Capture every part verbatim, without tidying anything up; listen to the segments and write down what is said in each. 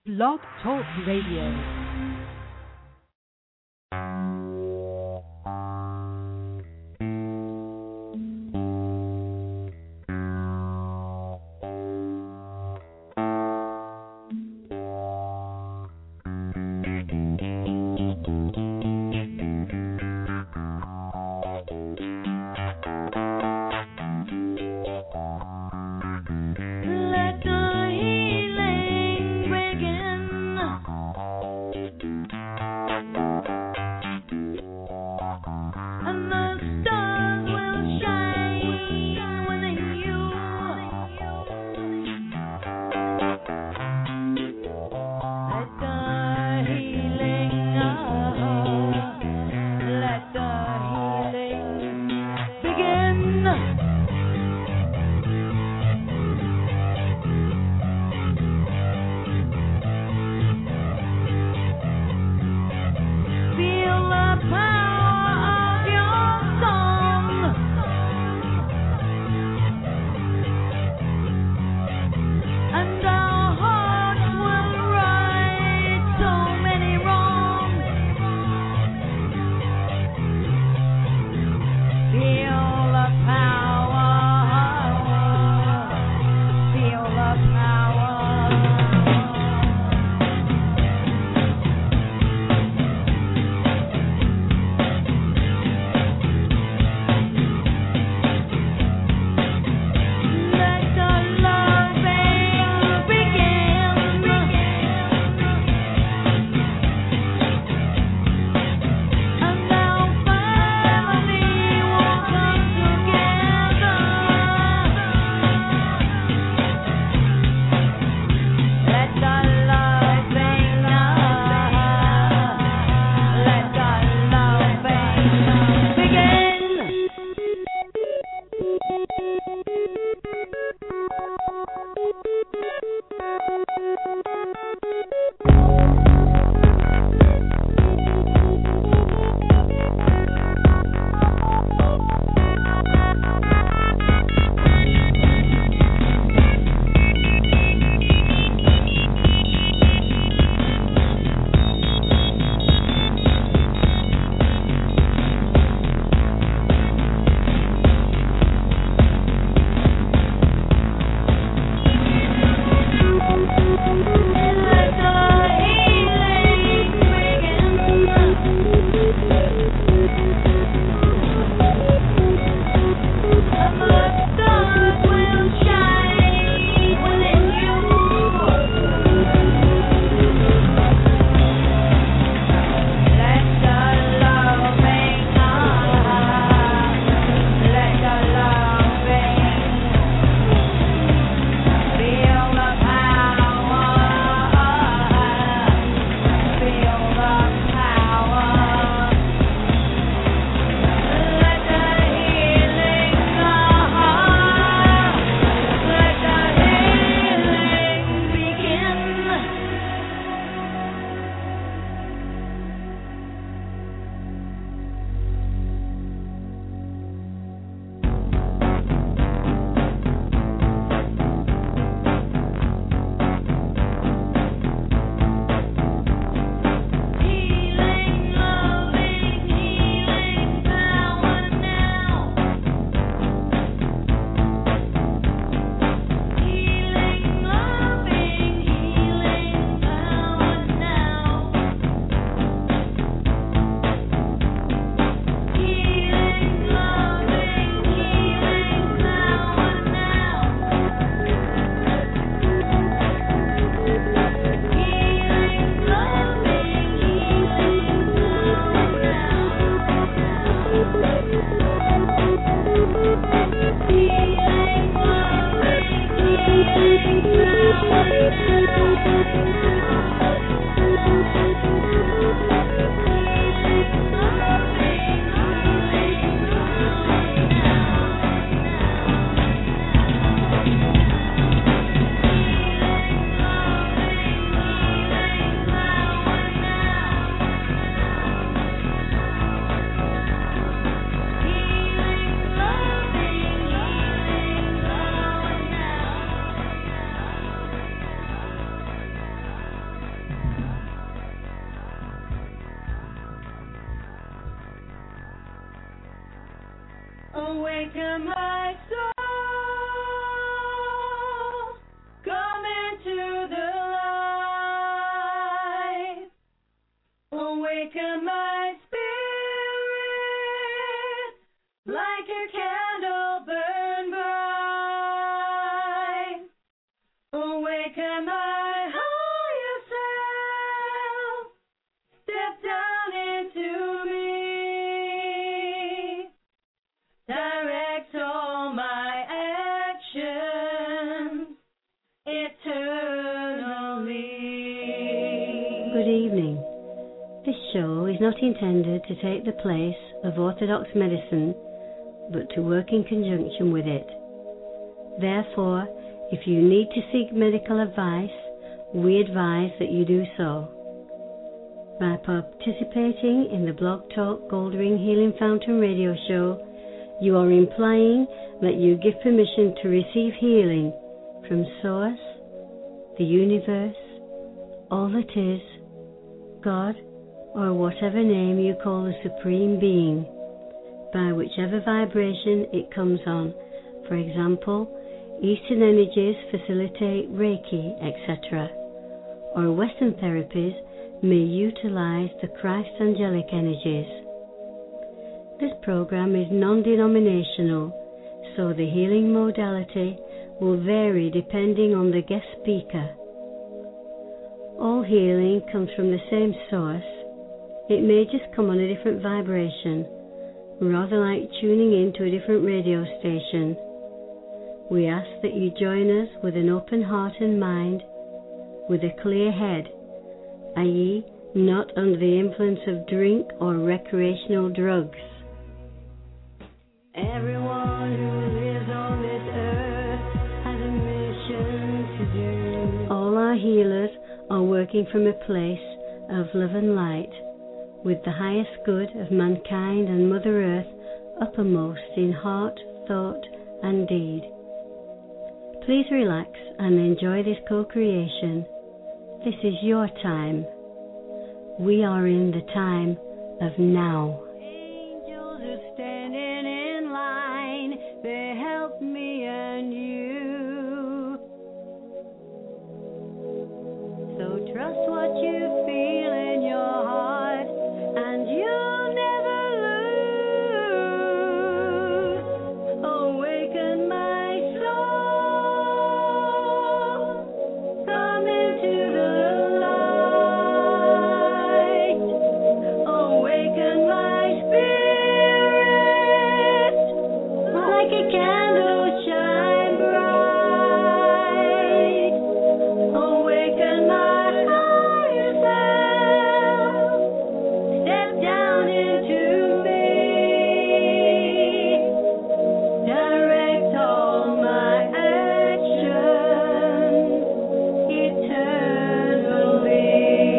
Blog Talk Radio. Thank you. Awaken my soul, come into the light. Awaken my spirit, like a candle burn bright. Awaken my higher self, step down into me. Direct all my actions eternally. Good evening. This show is not intended to take the place of orthodox medicine, but to work in conjunction with it. Therefore, if you need to seek medical advice, we advise that you do so. By participating in the Blog Talk Gold Ring Healing Fountain radio show, you are implying that you give permission to receive healing from Source, the universe, all that is, God, or whatever name you call the Supreme Being, by whichever vibration it comes on. For example, Eastern energies facilitate Reiki, et cetera, or Western therapies may utilize the Christ angelic energies. This program is non-denominational, so the healing modality will vary depending on the guest speaker. All healing comes from the same source. It may just come on a different vibration, rather like tuning into a different radio station. We ask that you join us with an open heart and mind, with a clear head, that is, not under the influence of drink or recreational drugs. Everyone who lives on this earth has a mission to do. All our healers are working from a place of love and light, with the highest good of mankind and Mother Earth uppermost in heart, thought, and deed. Please relax and enjoy this co-creation. This is your time. We are in the time of now. Angels are standing in line. They help me and you. So trust what you feel in your heart, and you'll never lose. Awaken my soul, come into the light. Awaken my spirit, like a candle shine bright. Awaken my higher self, step down into me. Direct all my actions eternally.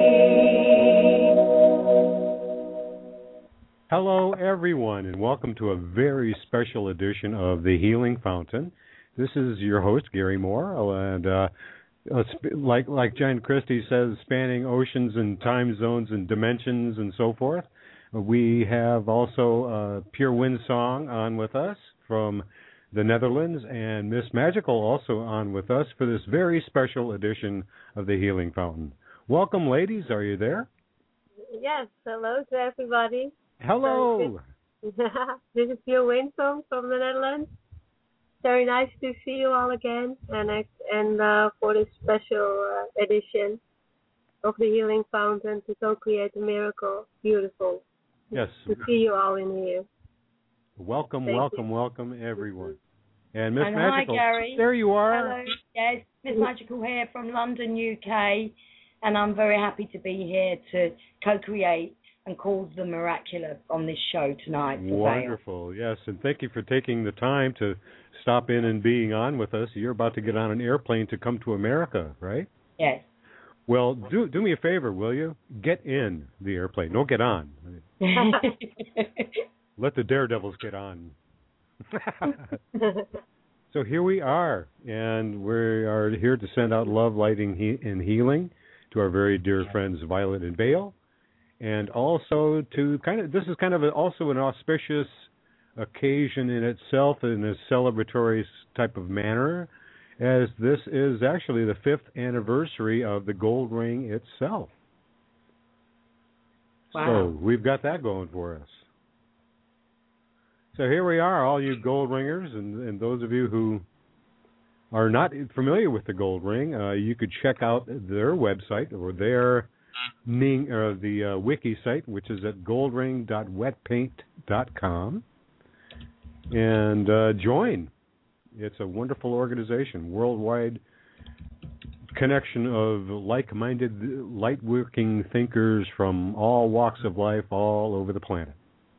Hello, everyone, and welcome to a very special edition of The Healing Fountain. This is your host, Gary Moore, and uh, uh, sp- like like Jen Christie says, spanning oceans and time zones and dimensions and so forth. We have also uh, Pure Wind Song on with us from the Netherlands, and Miss Magical also on with us for this very special edition of The Healing Fountain. Welcome, ladies. Are you there? Yes, hello to everybody. Hello. This is Pure Winsong from the Netherlands. Very nice to see you all again, and I, and uh, for this special uh, edition of the Healing Fountain to co-create a miracle. Beautiful. Yes. To see you all in here. Welcome, Thank welcome, you. welcome, everyone. And Miss And Magical, hi, Gary. there you are. Hello. Yes, Miss Magical here from London, U K, and I'm very happy to be here to co-create and cause the miraculous on this show tonight. for Vale. Wonderful, yes, and thank you for taking the time to stop in and being on with us. You're about to get on an airplane to come to America, right? Yes. Well, do do me a favor, will you? Get in the airplane. Don't get on. Let the daredevils get on. So here we are, and we are here to send out love, lighting, he- and healing to our very dear friends Violet and Vale, and also to kind of, this is kind of a, also an auspicious occasion in itself in a celebratory type of manner, as this is actually the fifth anniversary of the gold ring itself. Wow. So we've got that going for us. So here we are, all you gold ringers, and, and those of you who are not familiar with the gold ring, uh, you could check out their website or their Ning, or the uh, wiki site, which is at goldring dot wetpaint dot com, and uh, join. It's a wonderful organization, worldwide connection of like-minded, light-working thinkers from all walks of life, all over the planet.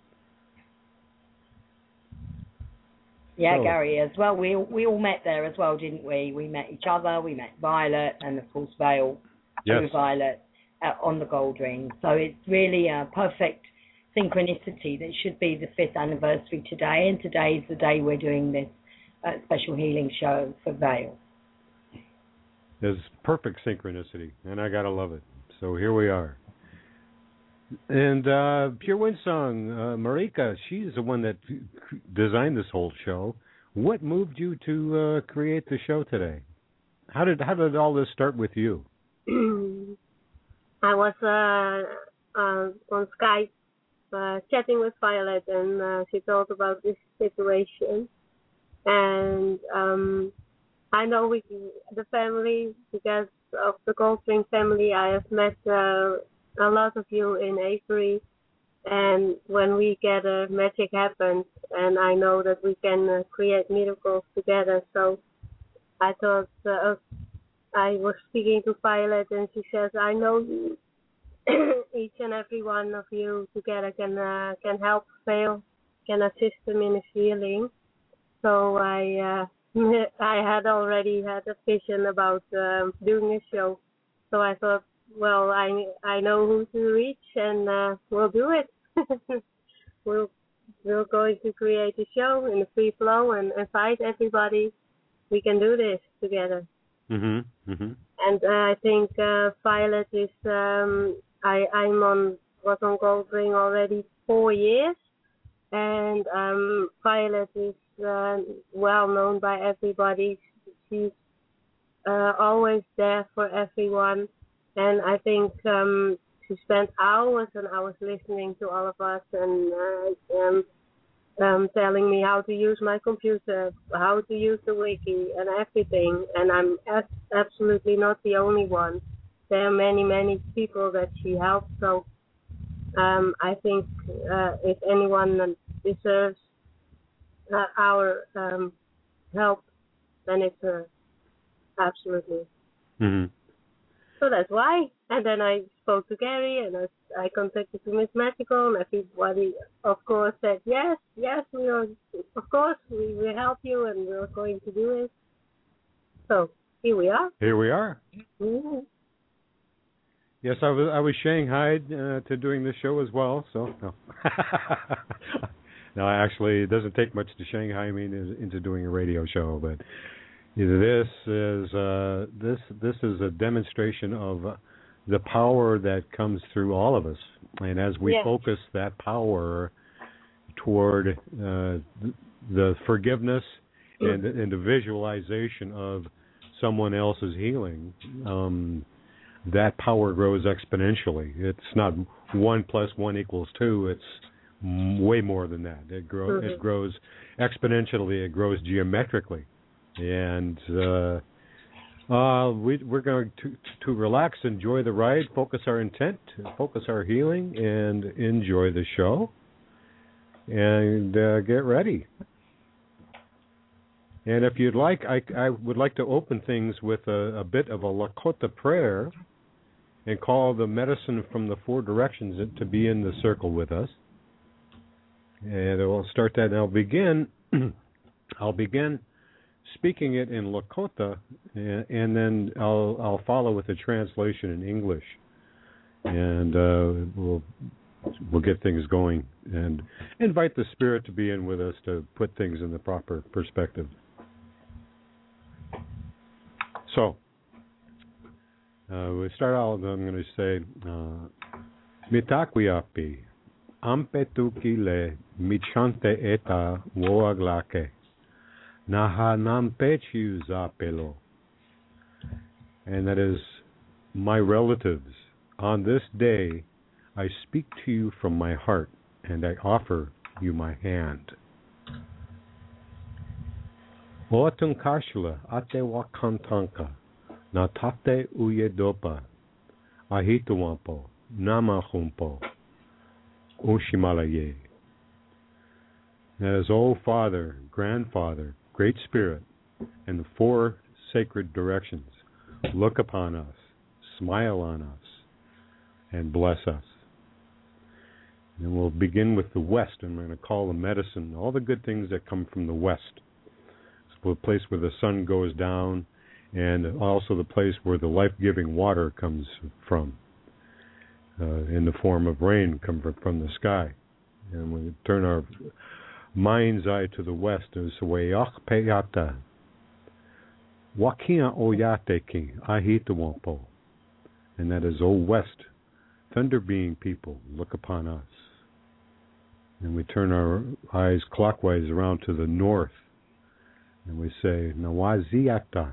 Yeah, so, Gary, as well. We we all met there as well, didn't we? We met each other. We met Violet, and of course Vale yes. through Violet. Uh, on the gold ring. So it's really a perfect synchronicity that should be the fifth anniversary today, and today is the day we're doing this uh, special healing show for Vale. It's perfect synchronicity, and I gotta love it. So here we are. And uh, Pure Wind Song, uh, Marika, she's the one that designed this whole show. What moved you to uh, create the show today? How did how did all this start with you? I was uh, uh, on Skype uh, chatting with Violet, and uh, she told about this situation. And um, I know we, the family, because of the Goldring family, I have met uh, a lot of you in Avery. And when we get uh, magic happens, and I know that we can uh, create miracles together. So I thought. Uh, I was speaking to Violet, and she says, I know you, each and every one of you together can uh, can help Vale, can assist him in his healing. So I uh, I had already had a vision about um, doing a show. So I thought, well, I I know who to reach, and uh, we'll do it. we'll we're going to create a show in a free flow and invite everybody. We can do this together. Mm-hmm. Mm-hmm. And uh, I think uh, Violet is. Um, I I'm on was on Goldring already four years, and um, Violet is uh, well known by everybody. She's uh, always there for everyone, and I think um, she spent hours and hours listening to all of us and uh, um, um, telling me how to use my computer, how to use the wiki, and everything. And I'm as- absolutely not the only one. There are many, many people that she helped. So um, I think uh, if anyone deserves uh, our um, help, then it's her. Absolutely. Mm-hmm. So that's why. And then I spoke to Gary, and I, I contacted Miss Magical, and everybody, of course, said, yes, yes, we are, of course, we will help you, and we're going to do it. So here we are. Here we are. Mm-hmm. Yes, I was I was shanghaied uh, to doing this show as well. So no, no, actually, it doesn't take much to Shanghai me into doing a radio show. But this is uh, this this is a demonstration of uh, the power that comes through all of us, and as we yes. focus that power toward uh, the forgiveness and, and the visualization of someone else's healing. Um, that power grows exponentially. It's not one plus one equals two. It's way more than that. It, grow, mm-hmm. it grows exponentially. It grows geometrically. And uh, uh, we, we're going to, to relax, enjoy the ride, focus our intent, focus our healing, and enjoy the show. And uh, get ready. And if you'd like, I, I would like to open things with a, a bit of a Lakota prayer and call the medicine from the four directions to be in the circle with us. And we'll start that, and I'll begin. I'll begin speaking it in Lakota, and, and then I'll I'll follow with a translation in English, and uh, we'll we'll get things going and invite the Spirit to be in with us to put things in the proper perspective. So, uh, we start out, I'm going to say, uh, Mitakwiapi, Ampetukile michante eta woaglake. Naha nampechu zapelo. And that is, my relatives, on this day I speak to you from my heart, and I offer you my hand. Oatun kashla ate wakantanka, natate uyedopa, ahituampo, namahumpo, ushimalaye. That is, O Father, Grandfather, Great Spirit, and the four sacred directions, look upon us, smile on us, and bless us. And we'll begin with the West, and we're going to call the medicine, all the good things that come from the West. It's the place where the sun goes down, and also the place where the life-giving water comes from, uh, in the form of rain, come from, from the sky. And we turn our mind's eye to the West, as Weyach Peyata, Wakia Oyateki, Ahitawampo. And that is, O West, thunder being people, look upon us. And we turn our eyes clockwise around to the north, and we say, Nawaziata,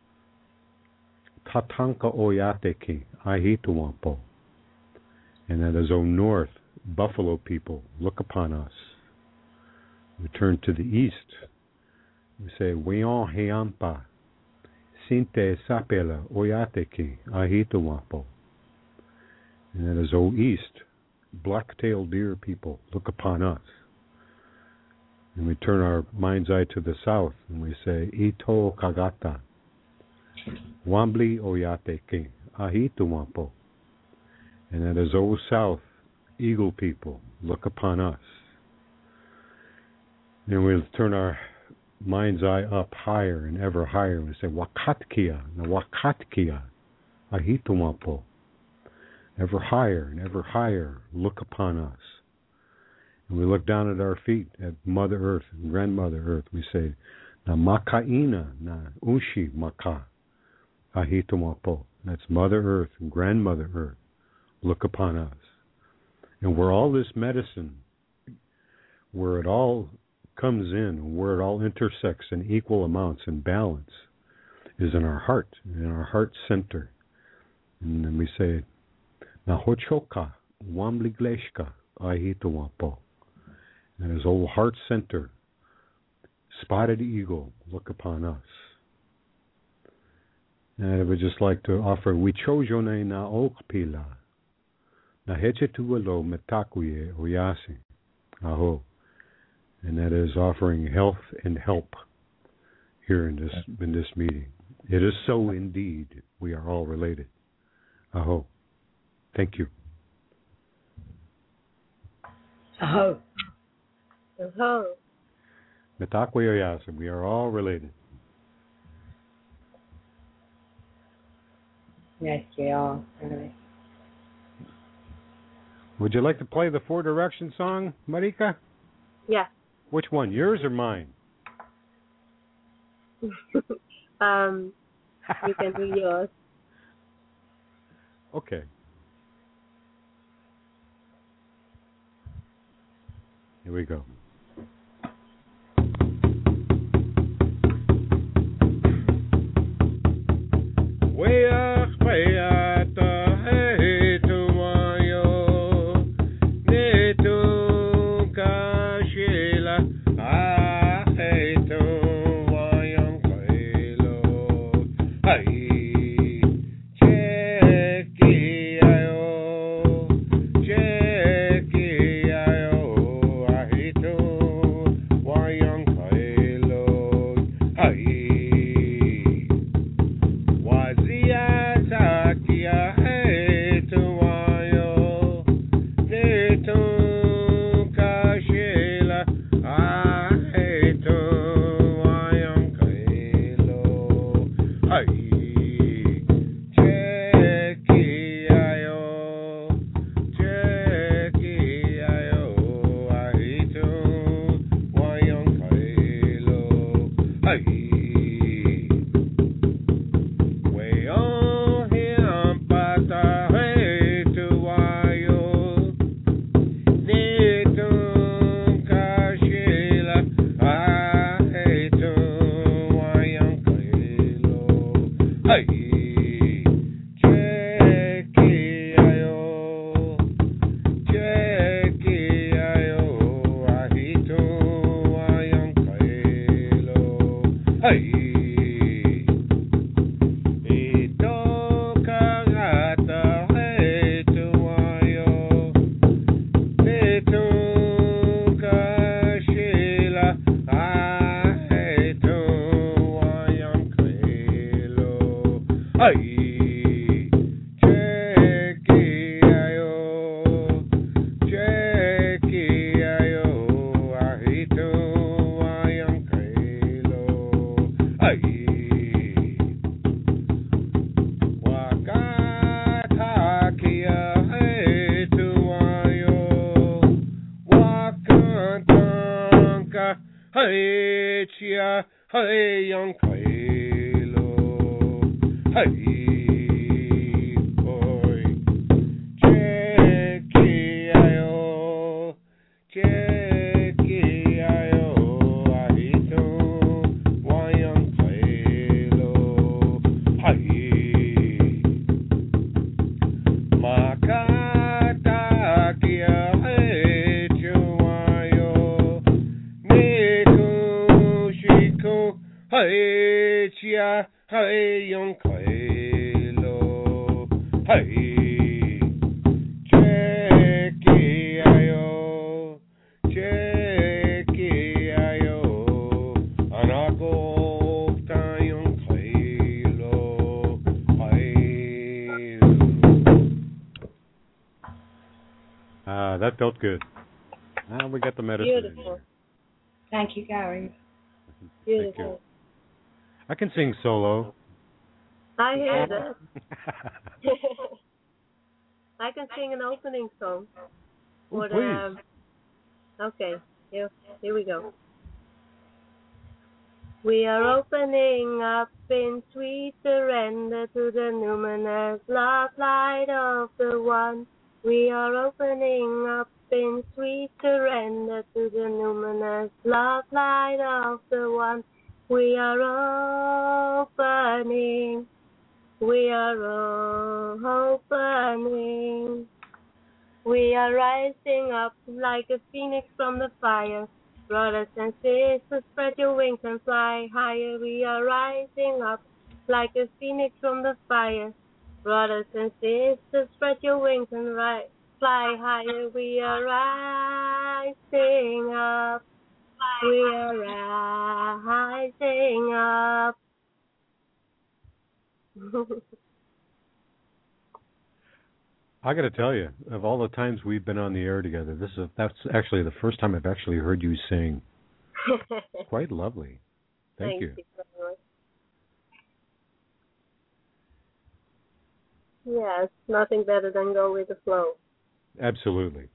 Tatanka Oyateki, Ahitawampo. And that is, O North, buffalo people, look upon us. We turn to the east. We say, Weon Heampa, Sinte Sapela, Oyateki, Ahitawampo. And that is, O East, black-tailed deer people, look upon us. And we turn our mind's eye to the south, and we say, Ito Kagata, Wambli Oyateki, Ahitawampo. And that is, O South, eagle people, look upon us. And we'll turn our mind's eye up higher and ever higher. We say, Wakatkia, Nawakatkia, Ahitawampo. Ever higher and ever higher, look upon us. And we look down at our feet at Mother Earth and Grandmother Earth. We say, Na Makaina, Na Ushi Maka, Ahitawampo. That's Mother Earth and Grandmother Earth. Look upon us. And where all this medicine, where it all comes in, where it all intersects in equal amounts and balance, is in our heart, in our heart center. And then we say, Nahochoka, Wambligleshka, Ahitawampo. And his old heart center, spotted eagle, look upon us. And I would just like to offer, we chojone na okpila, na hechetualo metakuye oyasi, aho. And that is offering health and help here in this in this meeting. It is so indeed. We are all related. Aho. Thank you. Aho. Aho. Metakwe oyasa. We are all related. Yes, we are. Really. Would you like to play the Four Direction song, Marika? Yeah. Which one, yours or mine? um, you can do yours. Okay. Here we go. Way up, way up. Ah, that felt good. Ah, we got the medicine. Beautiful. Thank you, Gary. Beautiful. Thank you. I can sing solo. I hear that. I can sing an opening song. Oh, For please. the, okay, here, here we go. We are opening up in sweet surrender to the numinous love light of the One. We are opening up in sweet surrender to the numinous love light of the One. We are opening, we are opening. We are rising up like a phoenix from the fire. Brothers and sisters, spread your wings and fly higher. We are rising up like a phoenix from the fire. Brothers and sisters, spread your wings and ri- fly higher. We are rising up. We are rising up. I got to tell you, of all the times we've been on the air together, this is that's actually the first time I've actually heard you sing. Quite lovely. Thank, Thank you. you very much. Yes, nothing better than go with the flow. Absolutely.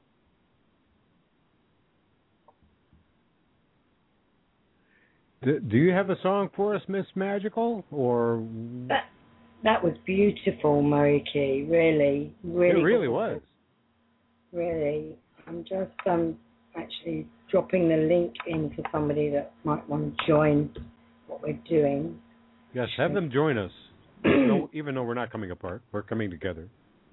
Do, do you have a song for us, Miss Magical, or That that was beautiful, Mariki. Really, really. it really good. was? Really. I'm just um actually dropping the link in for somebody that might want to join what we're doing. Yes, have them join us. No, even though we're not coming apart, we're coming together.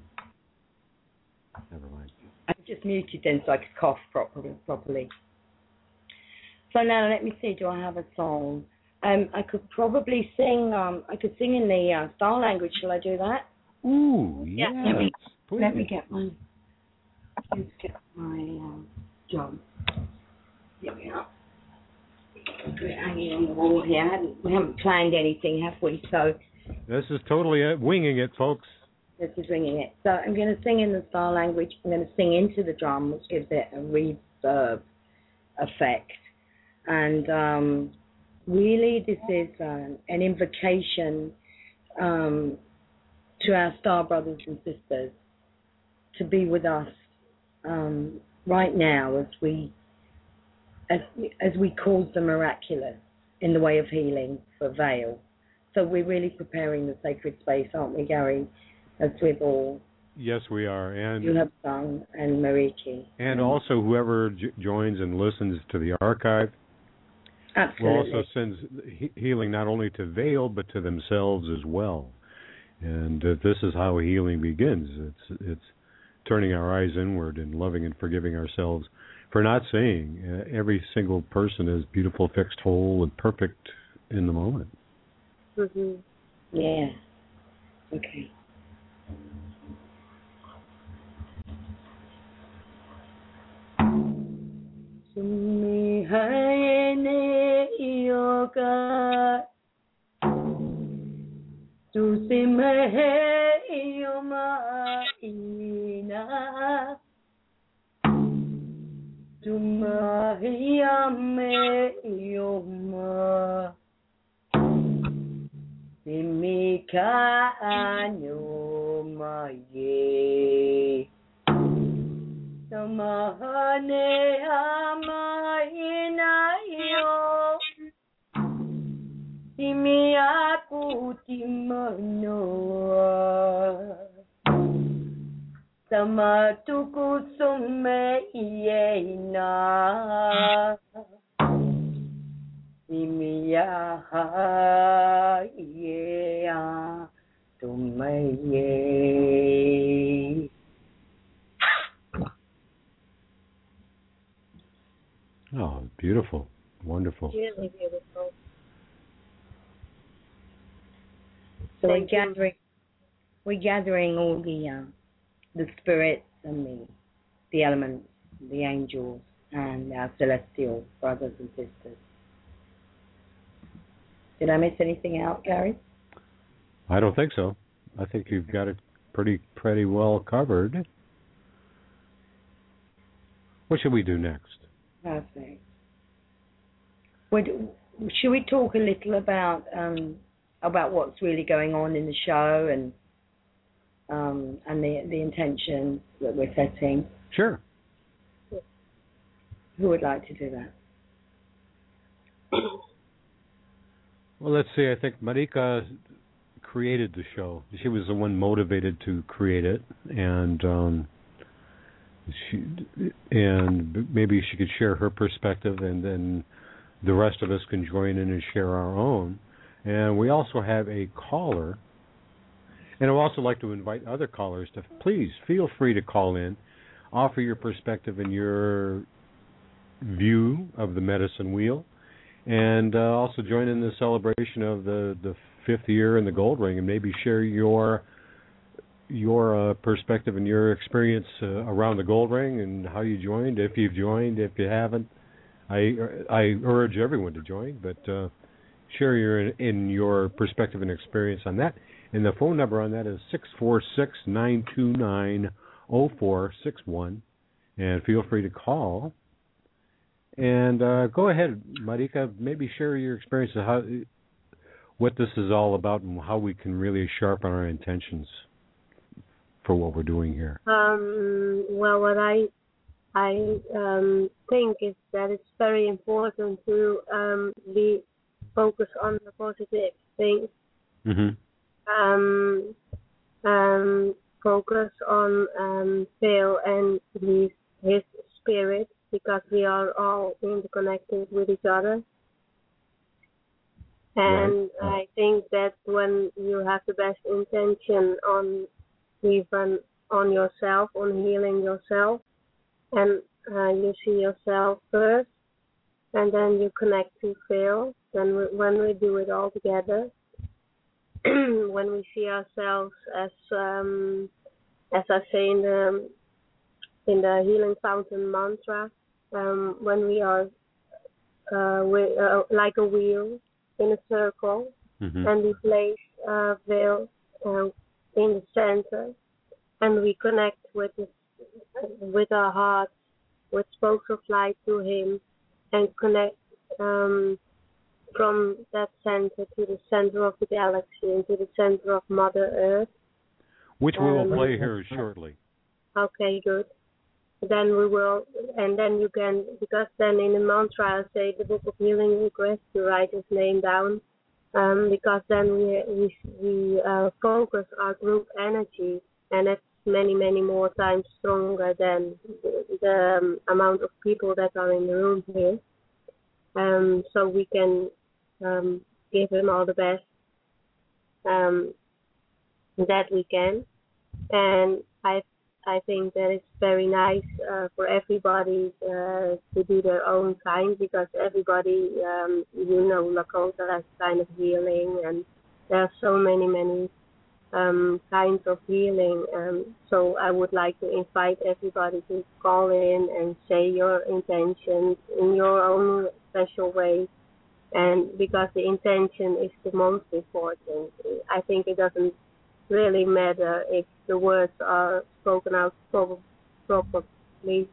Never mind. I just muted then so I could cough properly. properly. So now let me see. Do I have a song? Um, I could probably sing. Um, I could sing in the uh, Star language. Shall I do that? Ooh, yes. Yeah. Let me, please. let me get my. Let's get my um, drum. Here we are. Got it hanging on the wall here. I haven't, we haven't planned anything, have we? So This is totally uh, winging it, folks. this is ringing it. So I'm going to sing in the Star language. I'm going to sing into the drum, which gives it a reverb effect. And um, really, this is um, an invocation um, to our Star brothers and sisters to be with us um, right now as we as as we cause the miraculous in the way of healing for Vale. So we're really preparing the sacred space, aren't we, Gary? As we've all Yes, we are. And you have sung and Mariki. and also whoever j- joins and listens to the archive will Absolutely. also send he- healing not only to Vale but to themselves as well. And uh, this is how healing begins. It's it's turning our eyes inward and loving and forgiving ourselves for not seeing uh, every single person as beautiful, fixed, whole, and perfect in the moment. Mm-hmm. Yeah. Okay. Sumi hayene yoga tu simehe yoma ina tumahiyame yoma simika anyoma ye Samahane amaina yo Timia putimano Samatuku sume iena Timia yeah tumaye. Oh, beautiful. Wonderful. Really beautiful. So we're Thank you. gathering, we're gathering all the uh, the spirits and the the elements, the angels, and our celestial brothers and sisters. Did I miss anything out, Gary? I don't think so. I think you've got it pretty pretty well covered. What should we do next? Perfect. Would, should we talk a little about um, about what's really going on in the show and um, and the the intentions that we're setting? Sure. Who would like to do that? Well, let's see. I think Marika created the show. She was the one motivated to create it, and um, she and maybe she could share her perspective, and then the rest of us can join in and share our own. And we also have a caller, and I'd also like to invite other callers to please feel free to call in, offer your perspective and your view of the medicine wheel, and uh, also join in the celebration of the, the fifth year in the Gold Ring, and maybe share your your uh, perspective and your experience uh, around the Gold Ring and how you joined, if you've joined, if you haven't. I I urge everyone to join, but uh, share your in your perspective and experience on that. And the phone number on that is six four six, nine two nine, zero four six one, and feel free to call. And uh, go ahead, Marika, maybe share your experience of how, what this is all about and how we can really sharpen our intentions for what we're doing here. Um, well, what I I um, think is that it's very important to um, be focused on the positive things. Mm-hmm. Um, um, focus on um, Phil and his, his spirit, because we are all interconnected with each other. And right. I think that when you have the best intention on even on yourself, on healing yourself, and uh, you see yourself first, and then you connect to Phil, then we, when we do it all together, when we see ourselves as, um, as I say in the in the Healing Fountain mantra, um, when we are uh, we, uh, like a wheel in a circle, mm-hmm. and we place uh, Phil uh, in the center, and we connect with the, with our hearts, with spokes of light to him, and connect um, from that center to the center of the galaxy and to the center of Mother Earth. Which we will um, play here shortly. Okay, good. Then we will, and then you can, because then in the mantra I say the Book of Healing request to write his name down, um, because then we we, we uh, focus our group energy, and it's many, many more times stronger than the, the um, amount of people that are in the room here. Um, so we can um, give him all the best um, that we can. And I I think that it's very nice uh, for everybody uh, to do their own kind, because everybody, um, you know, Lakota has kind of healing, and there are so many, many um, kinds of healing. Um, so I would like to invite everybody to call in and say your intentions in your own special way. And because the intention is the most important, I think it doesn't really matter if the words are spoken out properly,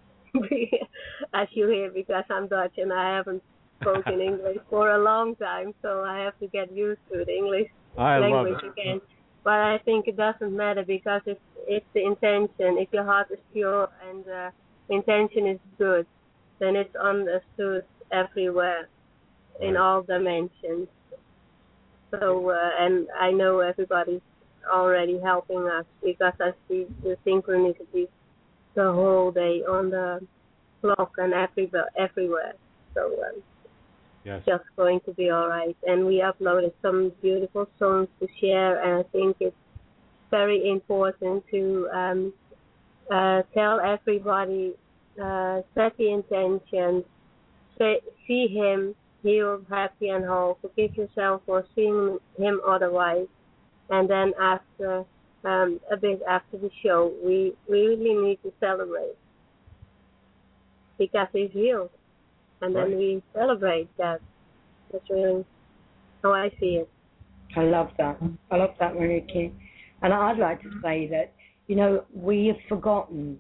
as you hear, because I'm Dutch and I haven't spoken English for a long time, so I have to get used to the English I language love it. again. But I think it doesn't matter, because it's, it's the intention. If your heart is pure and the intention is good, then it's understood everywhere, in all dimensions. So, uh, and I know everybody's already helping us, because I see the synchronicity the whole day on the clock and everywhere. everywhere. So um, yes. It's just going to be all right. And we uploaded some beautiful songs to share, and I think it's very important to um, uh, tell everybody, uh, set the intention, say, see him healed, happy and whole, forgive yourself for seeing him otherwise. And then after, um, a bit after the show, we, we really need to celebrate, because he's healed. And right. then we celebrate that. That's really how I see it. I love that. I love that, Marika. And I'd like to say that, you know, we have forgotten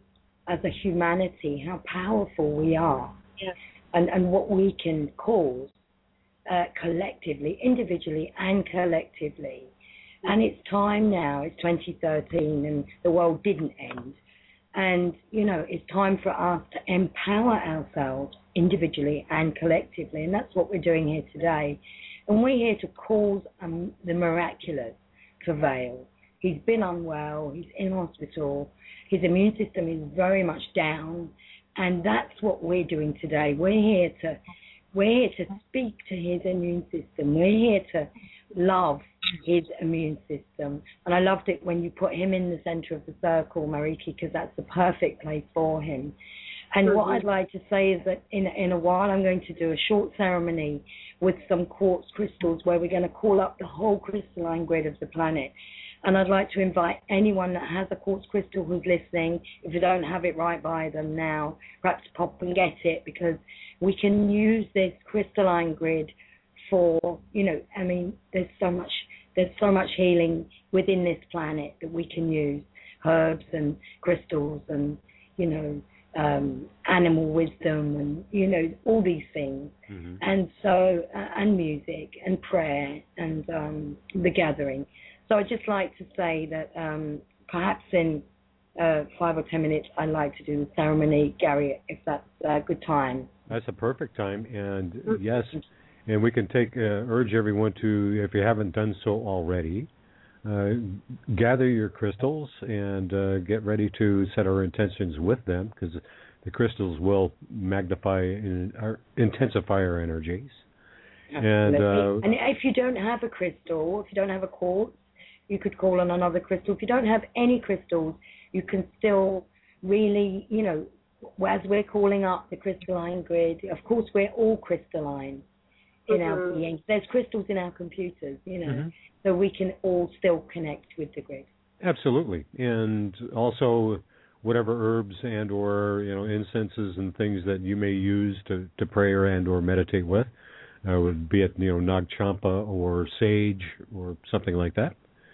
as a humanity, how powerful we are, Yes. and, and what we can cause uh, collectively, individually and collectively. And it's time now, it's twenty thirteen and the world didn't end. And, you know, it's time for us to empower ourselves individually and collectively. And that's what we're doing here today. And we're here to cause um, the miraculous to prevail. He's been unwell, he's in hospital, his immune system is very much down. And that's what we're doing today. We're here to we're here to speak to his immune system. We're here to love his immune system. And I loved it when you put him in the center of the circle, Mariki, because that's the perfect place for him. And mm-hmm. what I'd like to say is that in, in a while I'm going to do a short ceremony with some quartz crystals where we're going to call up the whole crystalline grid of the planet. And I'd like to invite anyone that has a quartz crystal who's listening, if you don't have it right by them now, perhaps pop and get it, because we can use this crystalline grid for, you know, I mean, there's so much, there's so much healing within this planet that we can use, herbs and crystals and, you know, um, animal wisdom and, you know, all these things. Mm-hmm. And so, uh, and music and prayer and um, the gathering. So I'd just like to say that um, perhaps in uh, five or ten minutes I'd like to do the ceremony, Gary, if that's a good time. That's a perfect time. And mm-hmm. yes, and we can take uh, urge everyone to, if you haven't done so already, uh, gather your crystals and uh, get ready to set our intentions with them, because the crystals will magnify and intensify our energies. Absolutely. And, uh, and if you don't have a crystal, if you don't have a quartz, you could call on another crystal. If you don't have any crystals, you can still really, you know, as we're calling up the crystalline grid, of course we're all crystalline in mm-hmm. our beings. There's crystals in our computers, you know, mm-hmm. so we can all still connect with the grid. Absolutely. And also whatever herbs and or, you know, incenses and things that you may use to, to pray or and or meditate with, uh, would be it, you know, Nag Champa or sage or something like that.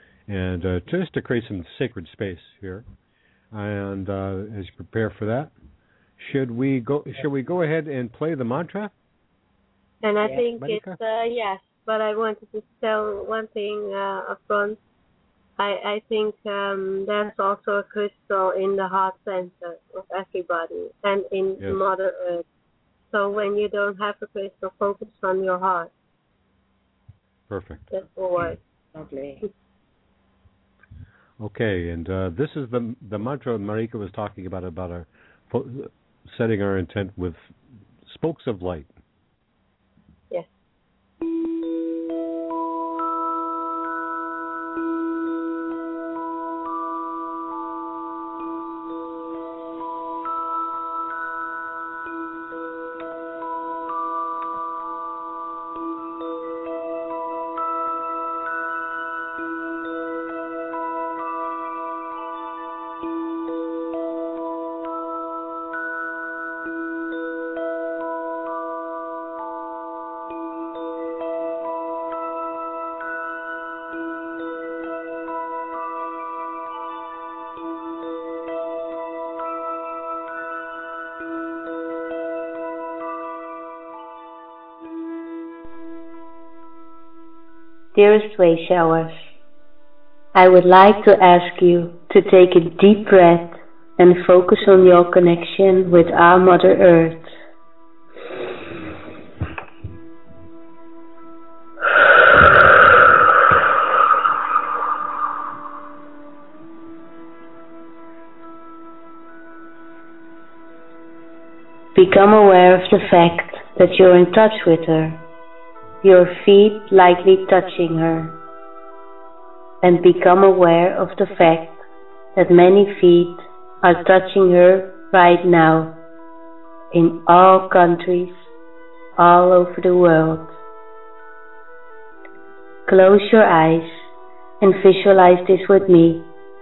And uh, just to create some sacred space here. And uh, as you prepare for that, should we go Should we go ahead and play the mantra? And I yeah, think Marika? it's, uh, yes, but I wanted to tell one thing uh, up front. I, I think um, there's also a crystal in the heart center of everybody and in yes. Mother Earth. So when you don't have a crystal, focus on your heart. Perfect. That's all right. Lovely. Okay, and uh, this is the the mantra Marika was talking about, about our fo- setting our intent with spokes of light. Yes. Dearest Way Showers, I would like to ask you to take a deep breath and focus on your connection with our Mother Earth. Become aware of the fact that you're in touch with her, your feet lightly touching her, and become aware of the fact that many feet are touching her right now in all countries, all over the world. Close your eyes and visualize this with me.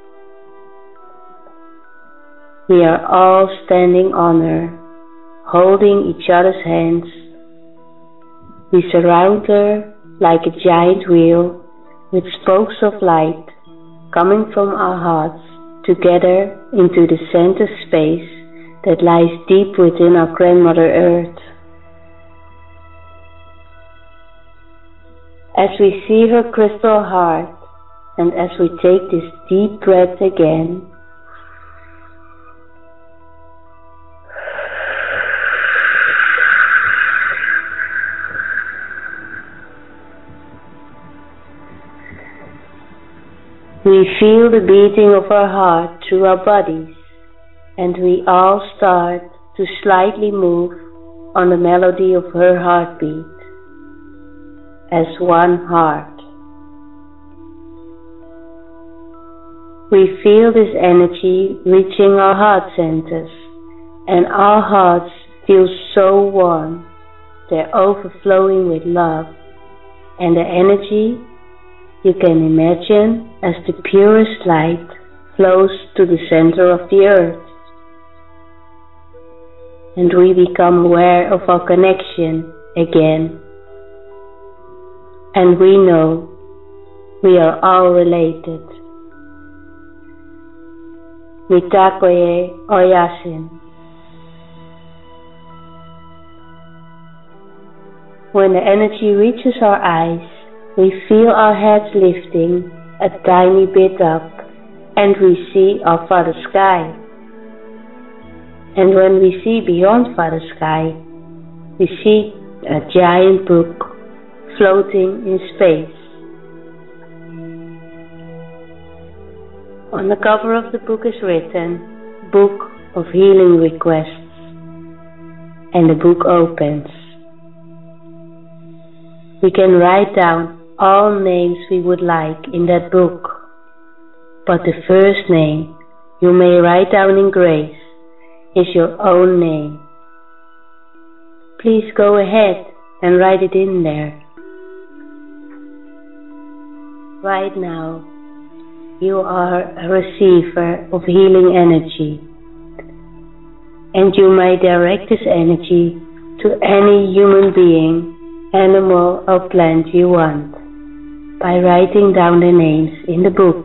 We are all standing on her, holding each other's hands. We surround her like a giant wheel with spokes of light coming from our hearts together into the center space that lies deep within our grandmother Earth. As we see her crystal heart, and as we take this deep breath again, we feel the beating of our heart through our bodies, and we all start to slightly move on the melody of her heartbeat as one heart. We feel this energy reaching our heart centers, and our hearts feel so warm, they're overflowing with love, and the energy, you can imagine, as the purest light flows to the center of the earth. And we become aware of our connection again. And we know we are all related. Mitakoye Oyasin. When the energy reaches our eyes, we feel our heads lifting a tiny bit up, and we see our Father Sky. And when we see beyond Father Sky, we see a giant book floating in space. On the cover of the book is written, Book of Healing Requests, and the book opens. We can write down all names we would like in that book, but the first name you may write down in grace is your own name. Please go ahead and write it in there. Right now, you are a receiver of healing energy, and you may direct this energy to any human being, animal or plant you want by writing down their names in the book.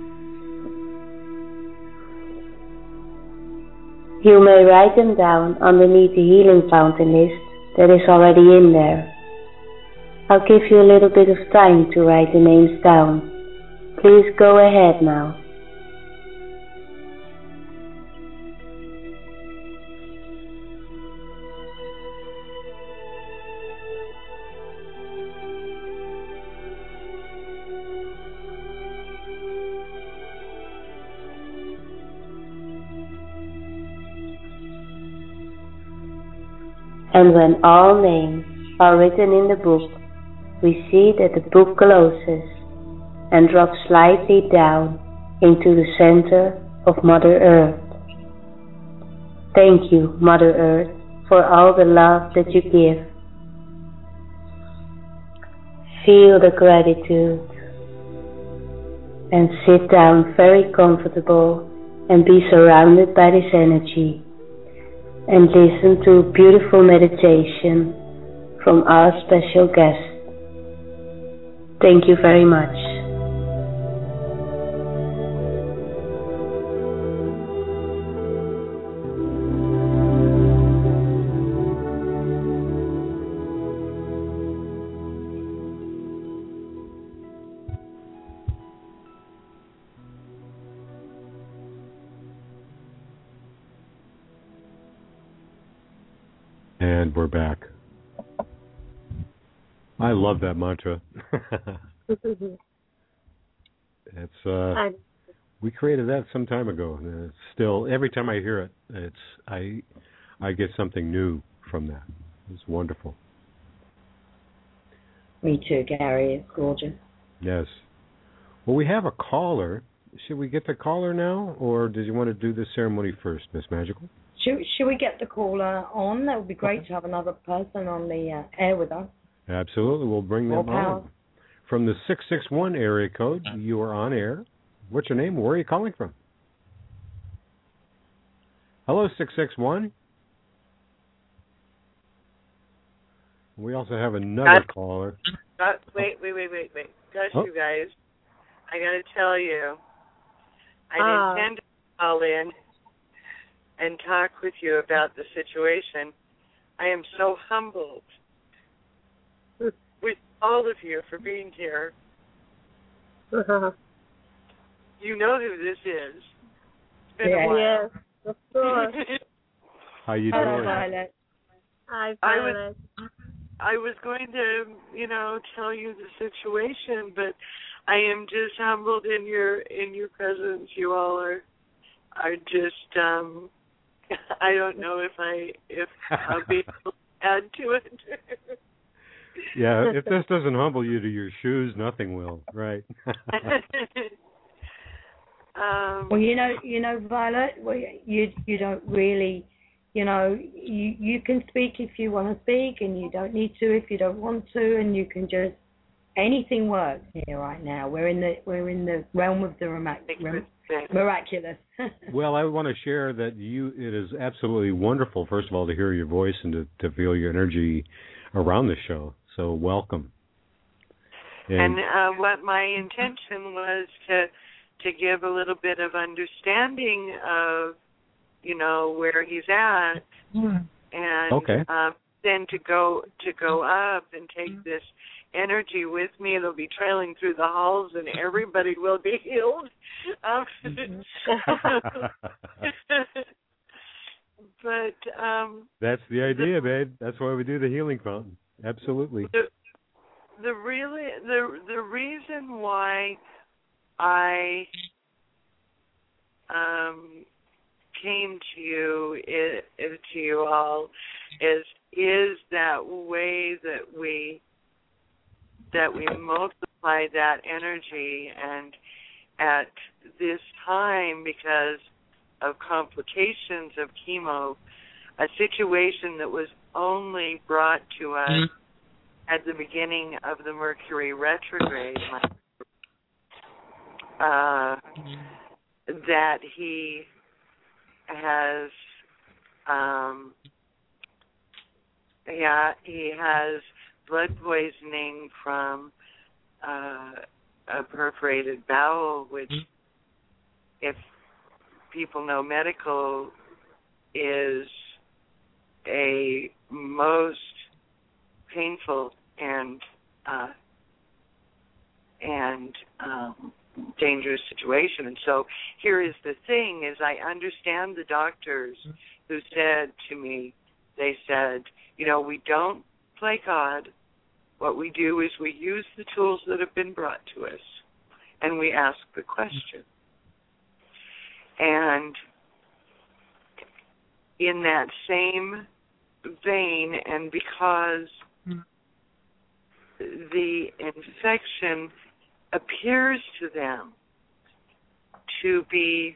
You may write them down underneath the healing fountain list that is already in there. I'll give you a little bit of time to write the names down. Please go ahead now. And when all names are written in the book, we see that the book closes and drops slightly down into the center of Mother Earth. Thank you, Mother Earth, for all the love that you give. Feel the gratitude and sit down very comfortable and be surrounded by this energy and listen to a beautiful meditation from our special guest. Thank you very much. And we're back. I love that mantra. It's uh, we created that some time ago. And it's still, every time I hear it, it's I I get something new from that. It's wonderful. Me too, Gary. It's gorgeous. Yes. Well, we have a caller. Should we get the caller now, or did you want to do the ceremony first, Miss Magical? Should, should we get the caller on? That would be great to have another person on the uh, air with us. Absolutely. We'll bring them on. From the six six one area code, you are on air. What's your name? Where are you calling from? Hello, six six one. We also have another Got, caller. got, wait, wait, wait, wait, wait. Gosh, oh. you guys, I got to tell you, I Ah. intend to call in, and talk with you about the situation. I am so humbled with all of you for being here. Uh-huh. You know who this is. It's been Yeah. a while. Yes, of course. How you Hello, doing? Violet. Hi, I Violet. was, I was going to, you know, tell you the situation, but I am just humbled in your in your presence. You all are are just. Um, I don't know if I if I'll be able to add to it. Yeah, if this doesn't humble you to your shoes, nothing will, right? um, Well, you know, you know, Violet, well, you you don't really, you know, you you can speak if you want to speak, and you don't need to if you don't want to, and you can just anything works here right now. We're in the we're in the realm of the mirac- rem- miraculous. Well, I want to share that you. It is absolutely wonderful, first of all, to hear your voice and to, to feel your energy around the show. So welcome. And, and uh, what my intention was to to give a little bit of understanding of, you know, where he's at, Mm. and okay. uh, then to go to go up and take this energy with me. It'll be trailing through the halls, and everybody will be healed. Um, but um, that's the idea, babe. That's why we do the healing fountain. Absolutely. The, the really the the reason why I um, came to you is, to you all is is that way that we that we multiply that energy, and at this time, because of complications of chemo, a situation that was only brought to us mm-hmm. at the beginning of the Mercury retrograde, uh, that he has, um, yeah, he has blood poisoning from uh, a perforated bowel, which, if people know medical, is a most painful and uh, and um, dangerous situation. And so here is the thing: is I understand the doctors who said to me, they said, you know, we don't play God. What we do is we use the tools that have been brought to us, and we ask the question. And in that same vein, and because the infection appears to them to be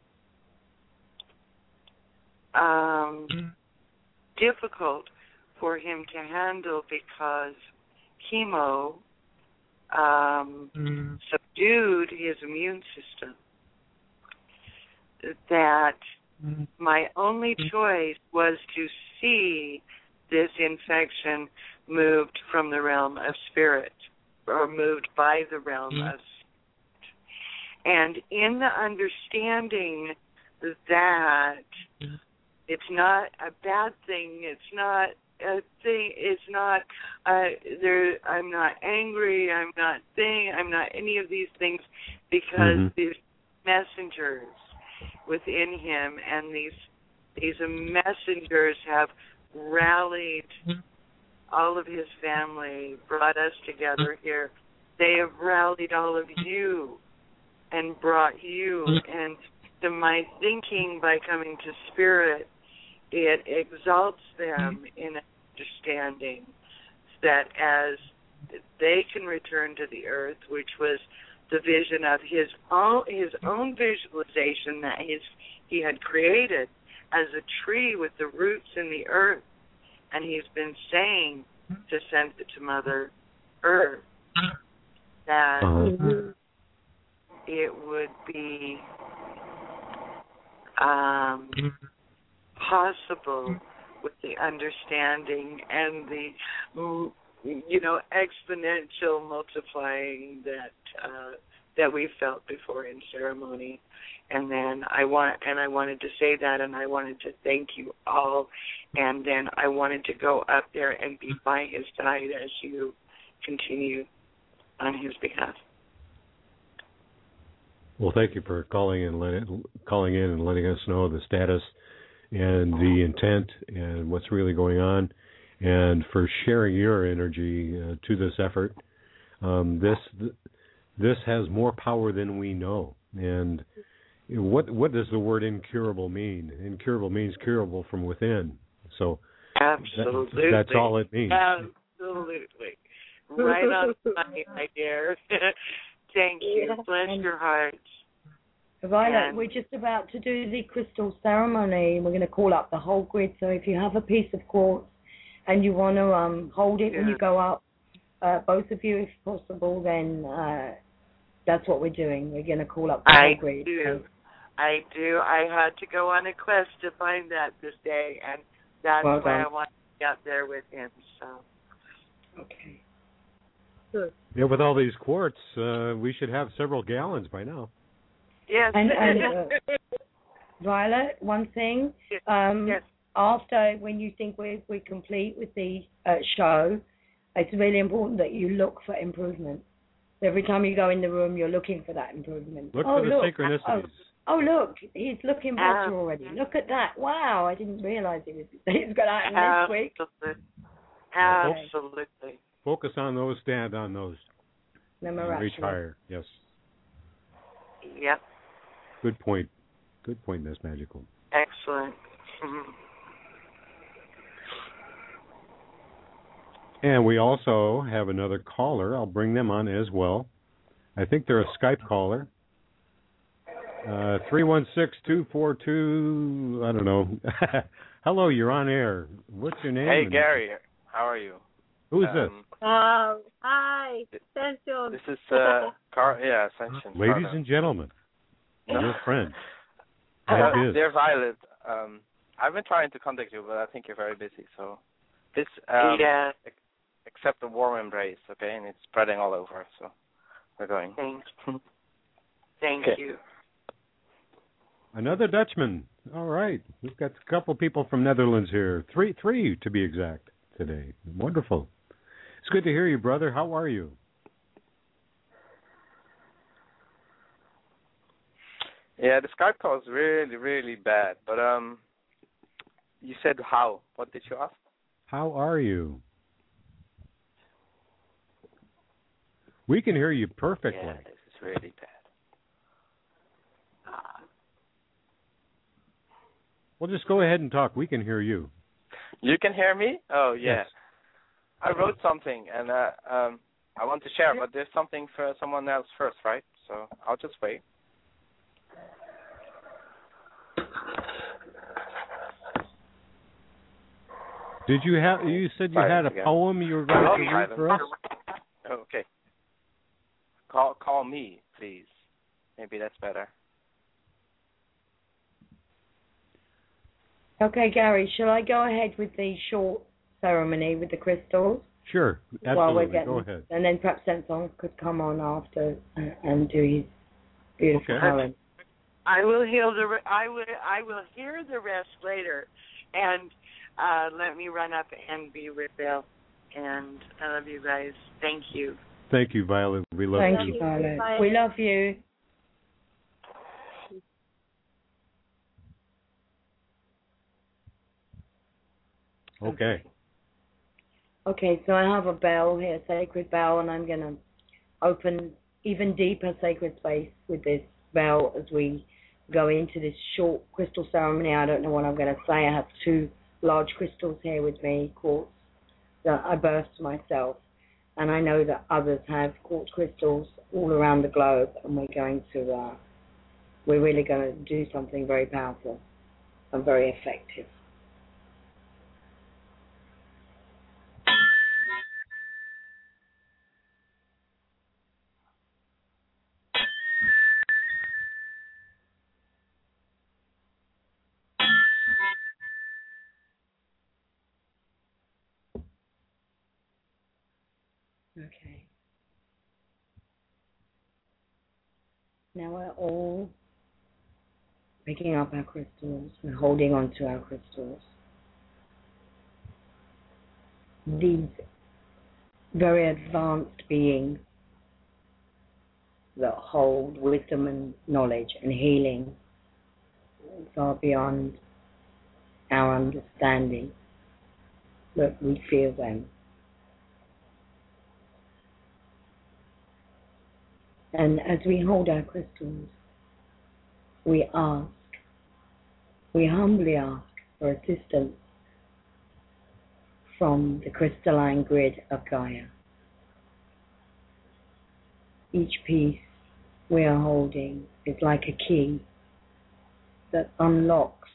um, difficult for him to handle, because chemo um, mm. subdued his immune system, that mm. my only choice was to see this infection moved from the realm of spirit, or moved by the realm mm. of spirit. And in the understanding that mm. it's not a bad thing, it's not a thing, it's not uh, there. I'm not angry. I'm not thing. I'm not any of these things, because mm-hmm. these messengers within him, and these these messengers have rallied all of his family, brought us together here. They have rallied all of you and brought you, and to my thinking, by coming to spirit, it exalts them in understanding that as they can return to the earth, which was the vision of his own his own visualization that his he had created as a tree with the roots in the earth, and he's been saying to send it to Mother Earth, that mm-hmm. it would be um, possible with the understanding and the, you know, exponential multiplying that uh, that we felt before in ceremony. And then I want, and I wanted to say that, and I wanted to thank you all, and then I wanted to go up there and be by his side as you continue on his behalf. Well, thank you for calling and let it, calling in and letting us know the status and the intent and what's really going on, and for sharing your energy uh, to this effort. Um, this this has more power than we know. And what what does the word incurable mean? Incurable means curable from within. So absolutely, that, that's all it means. Absolutely, right on money, my dear. Thank you. Bless your heart. Violet, and we're just about to do the crystal ceremony. We're going to call up the whole grid. So if you have a piece of quartz and you want to um, hold it yeah. when you go up, uh, both of you if possible, then uh, that's what we're doing. We're going to call up the I whole grid. Do. So. I do. I had to go on a quest to find that this day, and that's well why done. I want to get there with him. So. Okay. Good. Yeah, with all these quartz, uh, we should have several gallons by now. Yes. And, and uh, Violet, one thing. Yes. Um, yes. After, when you think we're, we're complete with the uh, show, it's really important that you look for improvement. Every time you go in the room, you're looking for that improvement. Look oh, for the look. synchronicities. Oh, oh, look, he's looking better Um, already. Look at that. Wow, I didn't realize he was, he's got out this week. Absolutely. Absolutely. Focus on those, stand on those. The reach higher, yes. Yep. Good point. Good point, Miss Magical. Excellent. Mm-hmm. And we also have another caller. I'll bring them on as well. I think they're a Skype caller. Uh, three one six, two four two, I don't know. Hello, you're on air. What's your name? Hey, Gary. How are you? Who is um, this? Oh, hi. Ascension. This is, uh, Car- yeah, Ascension. Ladies Carter. and gentlemen, your friend. Uh, dear Violet, um, I've been trying to contact you, but I think you're very busy, so please um, yeah. accept a warm embrace, okay? And it's spreading all over, so we're going. Thank, Thank okay. you. Another Dutchman. All right. We've got a couple people from Netherlands here. Three, three to be exact today. Wonderful. It's good to hear you, brother. How are you? Yeah, the Skype call is really, really bad. But um, you said how? What did you ask? How are you? We can hear you perfectly. Yeah, this is really bad. Well, just go ahead and talk. We can hear you. You can hear me? Oh, yeah. Yes. I wrote something, and uh, um, I want to share, but there's something for someone else first, right? So I'll just wait. Did you have? You said you had a again. poem you were going to read for us? Oh, okay. Call call me, please. Maybe that's better. Okay, Gary, shall I go ahead with the short ceremony with the crystals? Sure, absolutely. While we're getting, go ahead. And then perhaps Sensong could come on after and, and do his beautiful okay. poem. I will hear the. Re- I will. I will hear the rest later, and uh, let me run up and be with Bill. And I love you guys. Thank you. Thank you, Violet. We love Thank you. you, Violet. We love you. Okay. Okay, so I have a bell here, sacred bell, and I'm going to open even deeper sacred space with this bell as we go into this short crystal ceremony. I don't know what I'm going to say. I have two large crystals here with me, quartz, that I birthed myself. And I know that others have quartz crystals all around the globe, and we're going to, uh, we're really going to do something very powerful and very effective. Okay. Now we're all picking up our crystals and holding on to our crystals. These very advanced beings that hold wisdom and knowledge and healing far beyond our understanding, that we feel them. And as we hold our crystals, we ask, we humbly ask for assistance from the crystalline grid of Gaia. Each piece we are holding is like a key that unlocks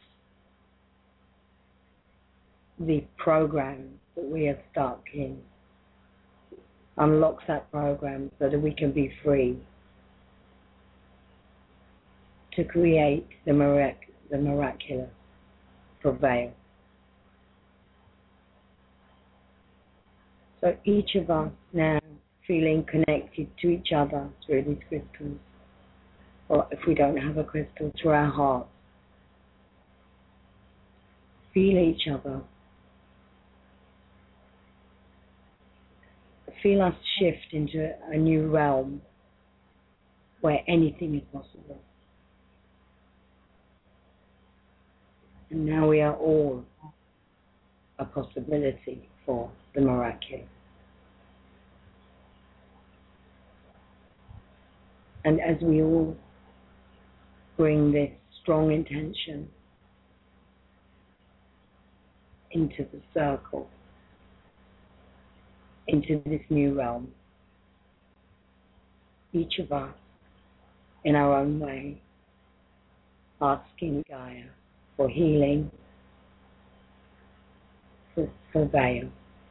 the program that we are stuck in, unlocks that program so that we can be free to create the, mirac- the miraculous prevail. So each of us now feeling connected to each other through these crystals, or if we don't have a crystal, through our hearts. Feel each other. Feel us shift into a new realm where anything is possible. And now we are all a possibility for the miraculous. And as we all bring this strong intention into the circle, into this new realm, each of us in our own way, asking Gaia for healing, for surveil.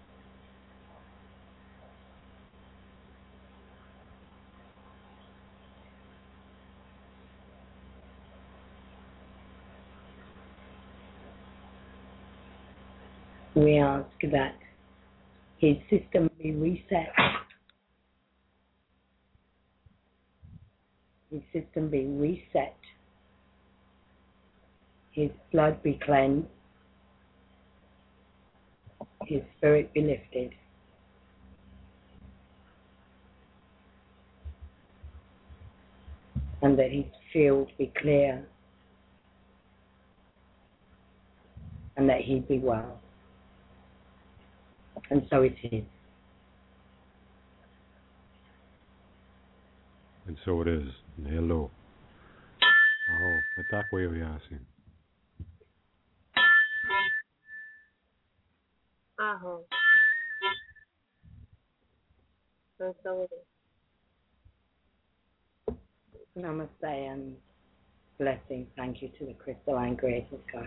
We ask that his system be reset, his system be reset, his blood be cleansed, his spirit be lifted, and that his field be clear, and that he be well. And so it is. And so it is. Hello. Oh, Matakwe Oyasi. Aho. And so it is. Namaste and blessing. Thank you to the crystalline grace of Gaia.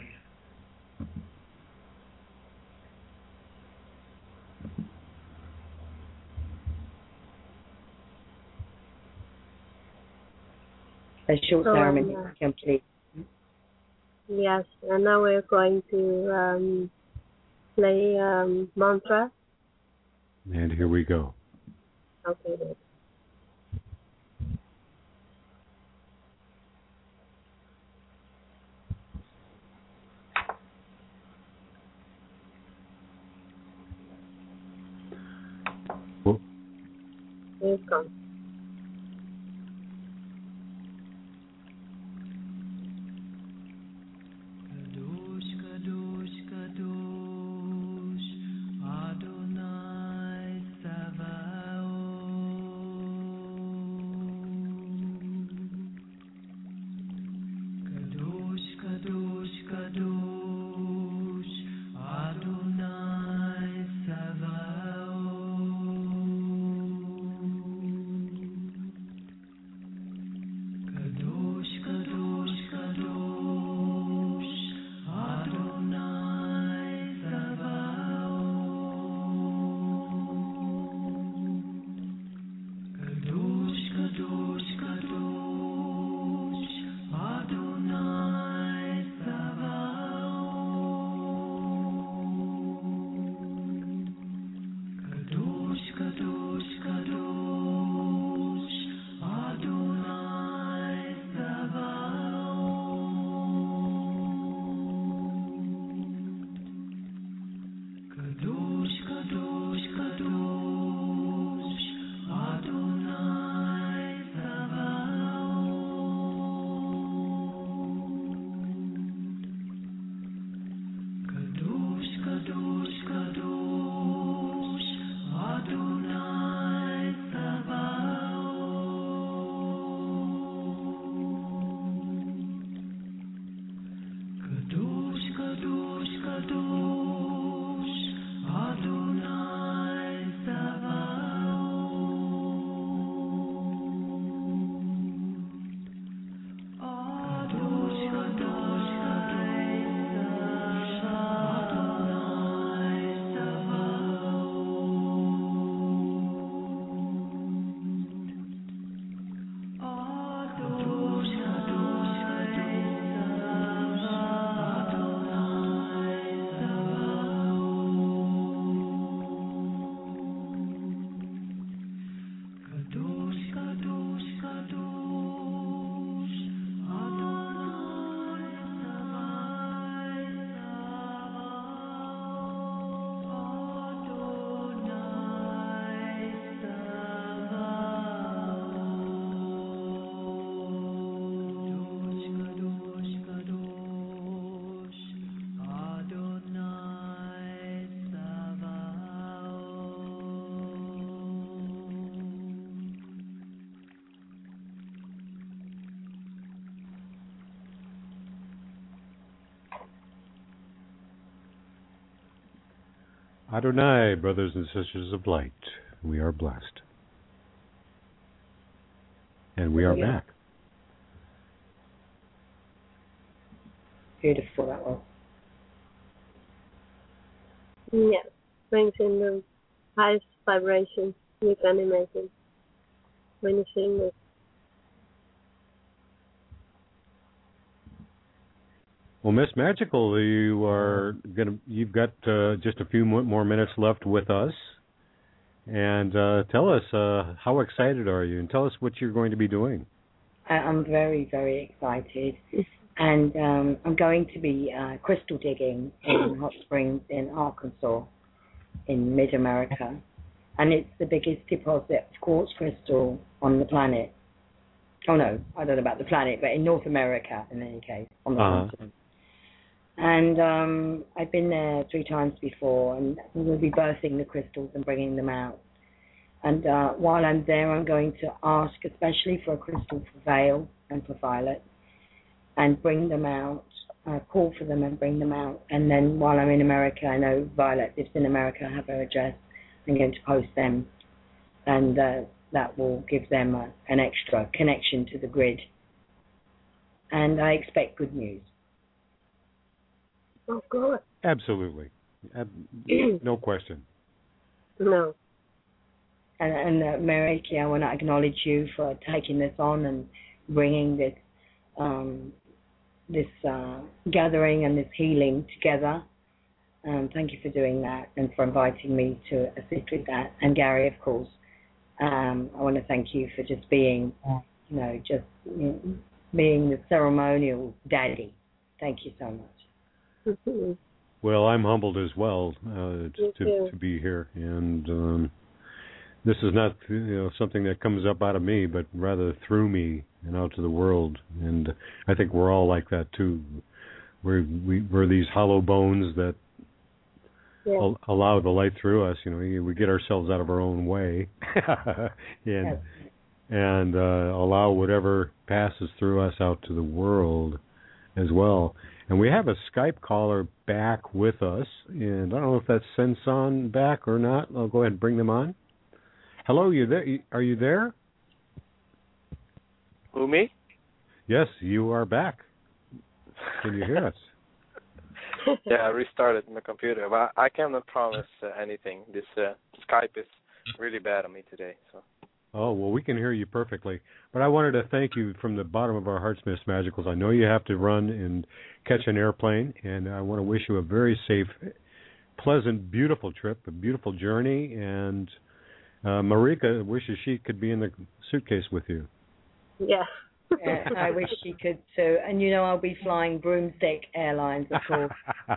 A short So, ceremony um, is complete. Yes, and now we're going to um, play um, mantra. And here we go. Okay, then. Well, Here it comes. Adonai, brothers and sisters of light, we are blessed. And we are Yeah. back. Beautiful, that was. Yeah, brings in the highest vibrations you can imagine when you sing this. Well, Miss Magical, you are gonna. You've got uh, just a few more minutes left with us, and uh, tell us uh, how excited are you, and tell us what you're going to be doing. I- I'm very, very excited, and um, I'm going to be uh, crystal digging in Hot Springs in Arkansas, in Mid-America, and it's the biggest deposit of quartz crystal on the planet. Oh no, I don't know about the planet, but in North America, in any case, on the Uh-huh. continent. And um, I've been there three times before, and we'll be birthing the crystals and bringing them out. And uh, while I'm there, I'm going to ask especially for a crystal for Vale and for Violet, and bring them out, uh, call for them and bring them out. And then while I'm in America, I know Violet lives in America, I have her address, I'm going to post them, and uh, that will give them a, an extra connection to the grid. And I expect good news. Oh, good. Absolutely, Ab- no question. No. And, and uh, Mariki, I want to acknowledge you for taking this on and bringing this um, this uh, gathering and this healing together. Um, thank you for doing that and for inviting me to assist with that. And Gary, of course, um, I want to thank you for just being, you know, just you know, being the ceremonial daddy. Thank you so much. Well, I'm humbled as well uh, to to be here, and um, this is not you know something that comes up out of me, but rather through me and out to the world. And I think we're all like that too. We're we, we're these hollow bones that yeah. al- allow the light through us. You know, we get ourselves out of our own way, and Yes. and uh, allow whatever passes through us out to the world as well. And we have a Skype caller back with us, and I don't know if that's Senson back or not. I'll go ahead and bring them on. Hello, you there? Are you there? Who, me? Yes, you are back. Can you hear us? Yeah, I restarted my computer, but I cannot promise uh, anything. This uh, Skype is really bad on me today. So. Oh, well, we can hear you perfectly. But I wanted to thank you from the bottom of our hearts, Miss Magicals. I know you have to run and catch an airplane, and I want to wish you a very safe, pleasant, beautiful trip, a beautiful journey. And uh, Marika wishes she could be in the suitcase with you. Yeah. Yeah, I wish she could too. And you know, I'll be flying Broomstick Airlines, of course.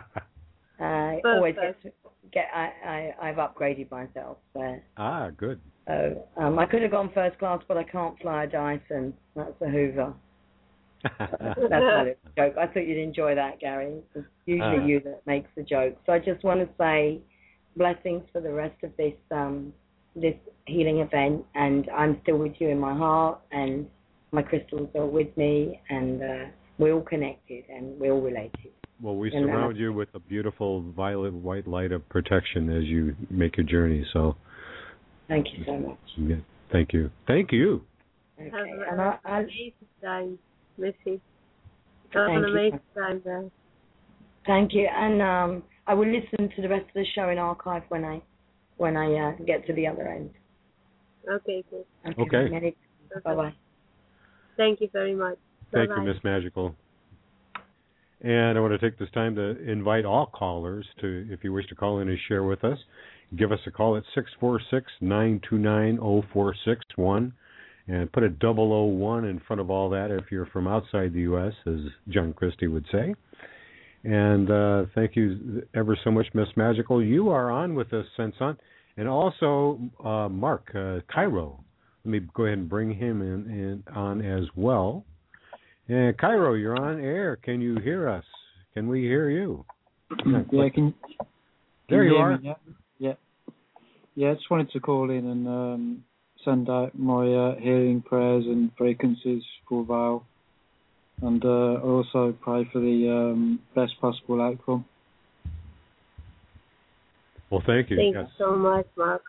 I always get, to get I, I, I've upgraded myself. So. Ah, good. So, um, I could have gone first class, but I can't fly a Dyson. That's a Hoover. That's not a joke. I thought you'd enjoy that, Gary. It's usually uh. you that makes the joke. So I just want to say blessings for the rest of this um, this healing event, and I'm still with you in my heart, and my crystals are with me, and uh, we're all connected and we're all related. Well, we and surround you with a beautiful violet white light of protection as you make your journey. So, thank you so much. Yeah, thank you. Thank you. Okay. Have And an I, I, amazing time, Missy. Have Thank an you. amazing time there. Thank you. And um, I will listen to the rest of the show in archive when I when I uh, get to the other end. Okay, good. Okay. Okay. Many, bye-bye. Thank you very much. Thank Bye-bye. you, Miss Magical. And I want to take this time to invite all callers to, if you wish to call in and share with us, give us a call at six four six, nine two nine, zero four six one and put a double oh one in front of all that if you're from outside the U S, as John Christie would say. And uh, thank you ever so much, Miss Magical. You are on with us, Senson. And also uh, Mark uh, Cairo. Let me go ahead and bring him in, in on as well. And Cairo, you're on air. Can you hear us? Can we hear you? Yeah, can, can there you, you hear are. Me? Yeah, yeah, yeah. I just wanted to call in and um, send out my uh, healing prayers and frequencies for Val, and uh, also pray for the um, best possible outcome. Well, thank you. Thank yes. you so much, Mark.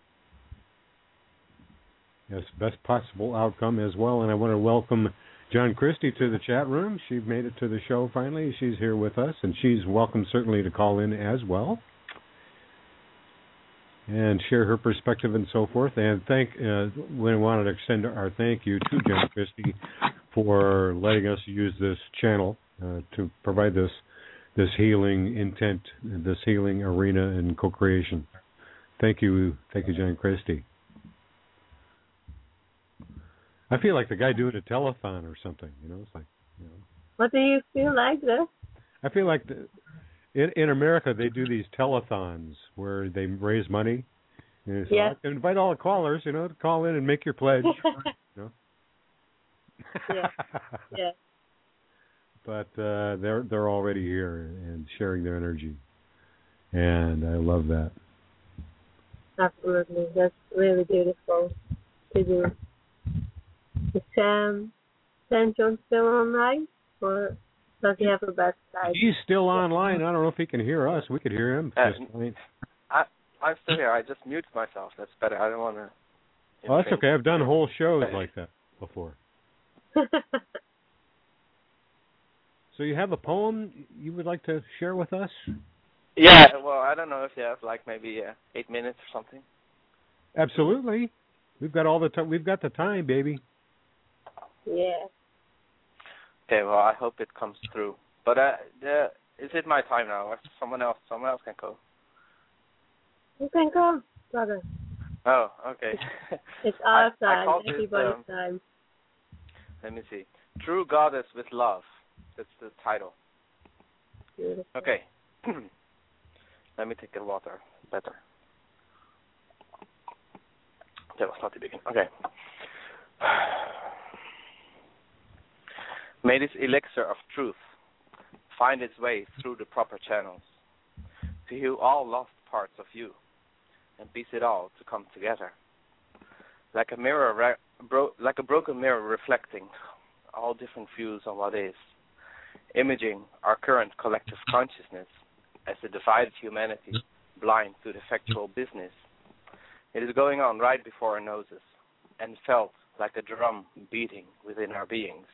Yes, best possible outcome as well. And I want to welcome John Christie to the chat room. She made it to the show finally. She's here with us, and she's welcome certainly to call in as well and share her perspective and so forth. And thank, uh, we wanted to extend our thank you to John Christie for letting us use this channel uh, to provide this this healing intent, this healing arena and co-creation. Thank you, thank you, John Christie. I feel like the guy doing a telethon or something. You know, it's like, you know. What do you feel like, though? I feel like the, in in America they do these telethons where they raise money. And so Yeah. I invite all the callers, you know, to call in and make your pledge. you know. Yeah. Yeah. But uh, they're they're already here and sharing their energy, and I love that. Absolutely, that's really beautiful to do. Is Sam Sam John still online, or does he have a bad side? He's still online. I don't know if he can hear us. We could hear him. Uh, Just fine. I, I'm still here. I just muted myself. That's better. I don't want to... Oh, that's okay. I've done whole shows like that before. So you have a poem you would like to share with us? Yeah, well, I don't know if you have like maybe uh, eight minutes or something. Absolutely. We've got all the time. We've got the time, baby. Yeah. Okay, well, I hope it comes through. But uh, the, is it my time now, or someone else? Someone else can go. You can go, brother. Oh, okay. It's our I, I time, called everybody's this, um, time. Let me see. True Goddess with Love. That's the title. Beautiful. Okay. Let me take a water. Better. That was not the beginning. Okay. May this elixir of truth find its way through the proper channels to heal all lost parts of you and piece it all to come together. Like a mirror, re- bro- like a broken mirror reflecting all different views on what is, imaging our current collective consciousness as a divided humanity blind to the factual business. It is going on right before our noses and felt like a drum beating within our beings.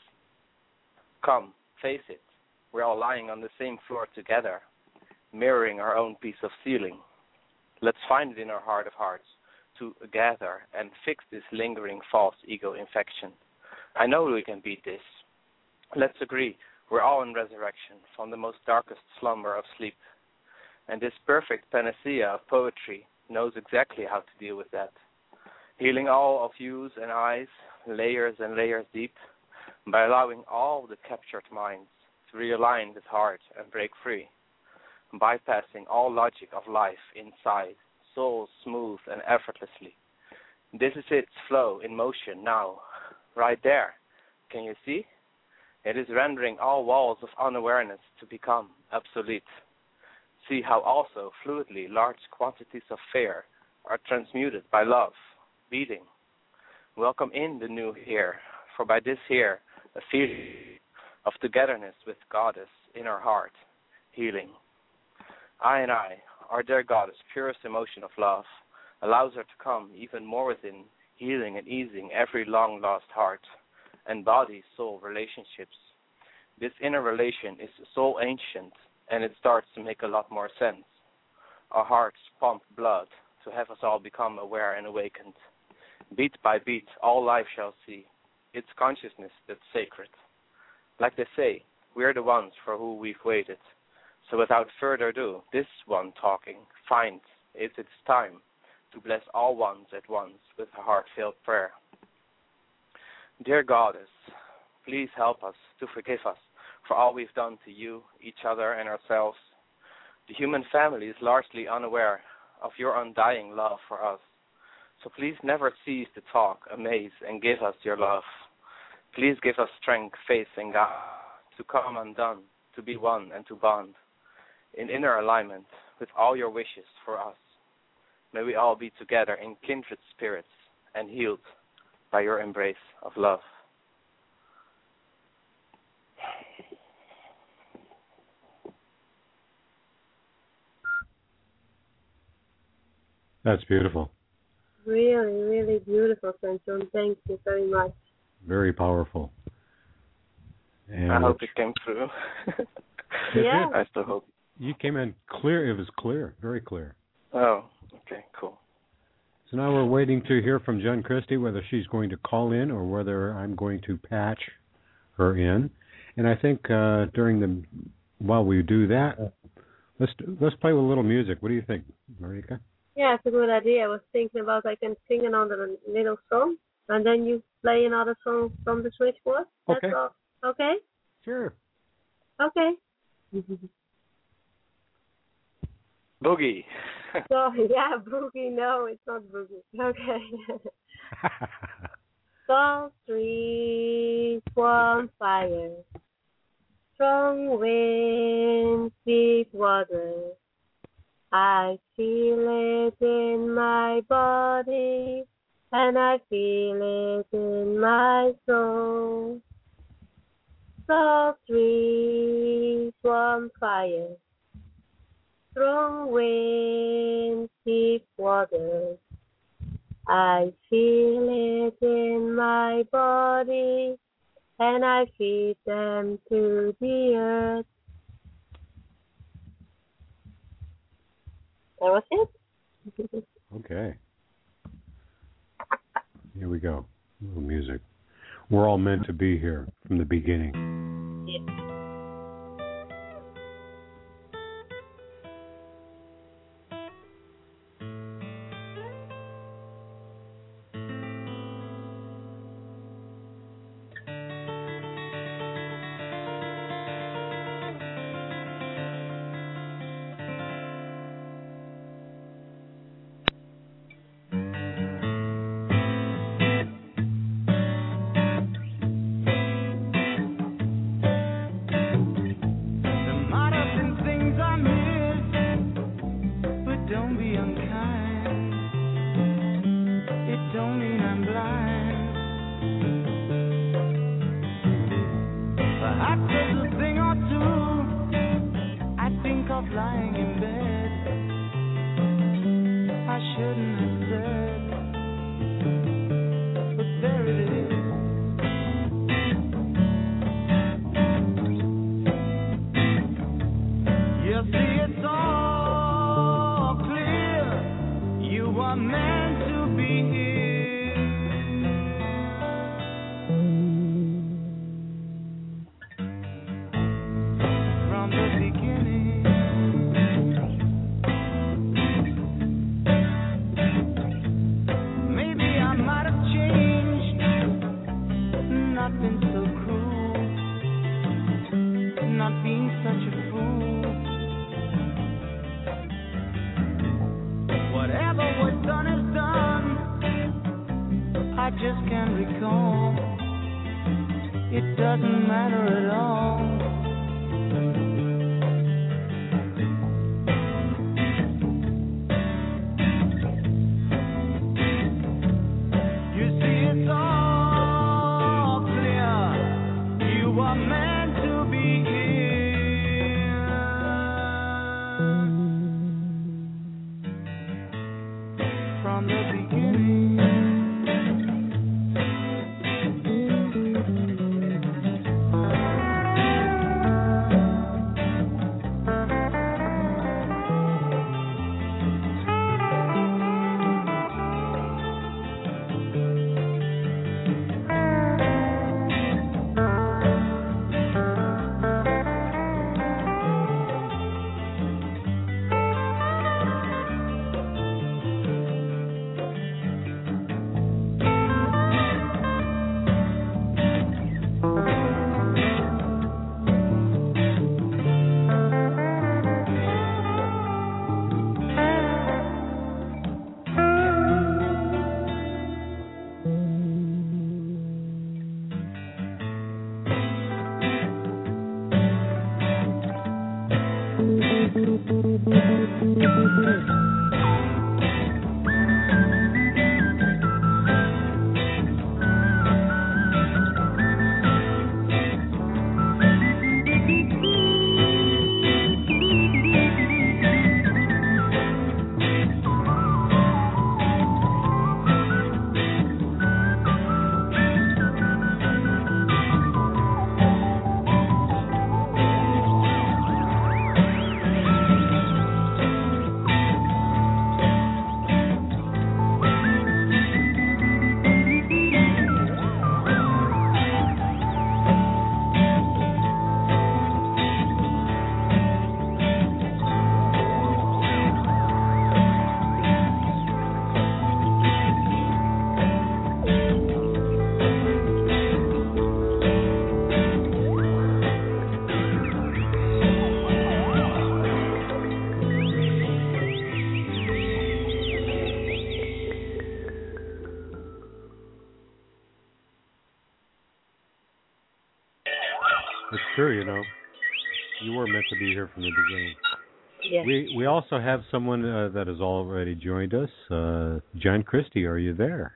Come, face it. We're all lying on the same floor together, mirroring our own piece of ceiling. Let's find it in our heart of hearts to gather and fix this lingering false ego infection. I know we can beat this. Let's agree we're all in resurrection from the most darkest slumber of sleep. And this perfect panacea of poetry knows exactly how to deal with that, healing all of yous and eyes, layers and layers deep, by allowing all the captured minds to realign with heart and break free, bypassing all logic of life inside, soul smooth and effortlessly. This is its flow in motion now, right there. Can you see? It is rendering all walls of unawareness to become obsolete. See how also fluidly large quantities of fear are transmuted by love, beating. Welcome in the new here, for by this here, a feeling of togetherness with Goddess in our heart, healing. I and I, our dear Goddess, purest emotion of love, allows her to come even more within, healing and easing every long-lost heart and body-soul relationships. This inner relation is so ancient, and it starts to make a lot more sense. Our hearts pump blood to have us all become aware and awakened. Beat by beat, all life shall see. It's consciousness that's sacred. Like they say, we're the ones for who we've waited. So without further ado, this one talking finds it's its time to bless all ones at once with a heartfelt prayer. Dear Goddess, please help us to forgive us for all we've done to you, each other, and ourselves. The human family is largely unaware of your undying love for us. So please never cease to talk, amaze, and give us your love. Please give us strength, faith, and God to come undone, to be one, and to bond in inner alignment with all your wishes for us. May we all be together in kindred spirits and healed by your embrace of love. That's beautiful. Really, really beautiful, Sanchon. Thank you very much. Very powerful. And I hope it came through. Yeah. I still hope. You came in clear. It was clear, very clear. Oh, okay, cool. So now we're waiting to hear from Jen Christie whether she's going to call in or whether I'm going to patch her in. And I think uh, during the while we do that, let's let's play with a little music. What do you think, Marika? Yeah, it's a good idea. I was thinking about I can sing another little song, and then you play another song from the switchboard. That's Okay. all. Okay? Sure. Okay. Boogie. So, yeah, boogie. No, it's not boogie. Okay. Tall trees, warm fire, strong wind, deep water. I feel it in my body, and I feel it in my soul. Tall trees, warm fire, strong wind, deep water. I feel it in my body, and I feed them to the earth. That was it. Okay. Here we go. A little music. We're all meant to be here from the beginning. Yeah. you were meant to be here from the beginning. Yes. We we also have someone uh, that has already joined us. Uh, John Christie, are you there?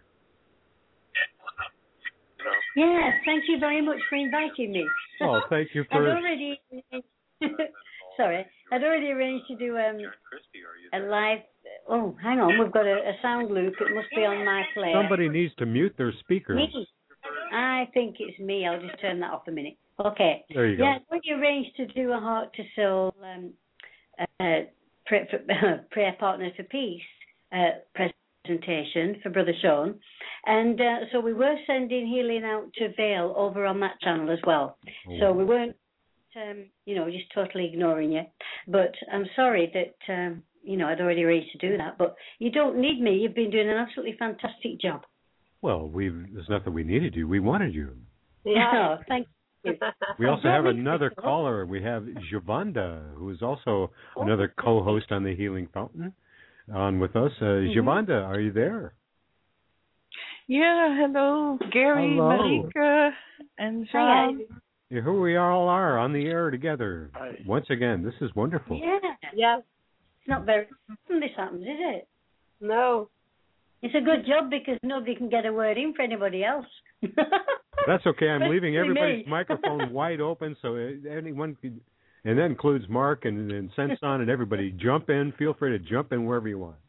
Yes, thank you very much for inviting me. Oh, thank you I'd for. already, sorry, I'd already arranged to do um, a live. Oh, hang on, we've got a, a sound loop. It must be on my player. Somebody needs to mute their speakers. Me. I think it's me. I'll just turn that off a minute. Okay. There you go. Yeah, we arranged to do a Heart to Soul um, uh, prayer, prayer Partners for Peace uh, presentation for Brother Sean. And uh, so we were sending healing out to Vale over on that channel as well. Oh. So we weren't, um, you know, just totally ignoring you. But I'm sorry that, um, you know, I'd already arranged to do that. But you don't need me. You've been doing an absolutely fantastic job. Well, we've there's not that we needed you. We wanted you. Yeah, oh, thank you. We also have another caller. We have Giovanda, who is also another co-host on the Healing Fountain, on with us. Uh, mm-hmm. Giovanda, are you there? Yeah, hello, Gary, hello. Marika, and John. Yeah, here we all are on the air together. Hi. Once again, this is wonderful. Yeah. Yeah. It's not very often this happens, is it? No. It's a good job because nobody can get a word in for anybody else. That's okay. I'm leaving everybody's microphone wide open so anyone can, and that includes Mark and, and Senson and everybody. Jump in. Feel free to jump in wherever you want.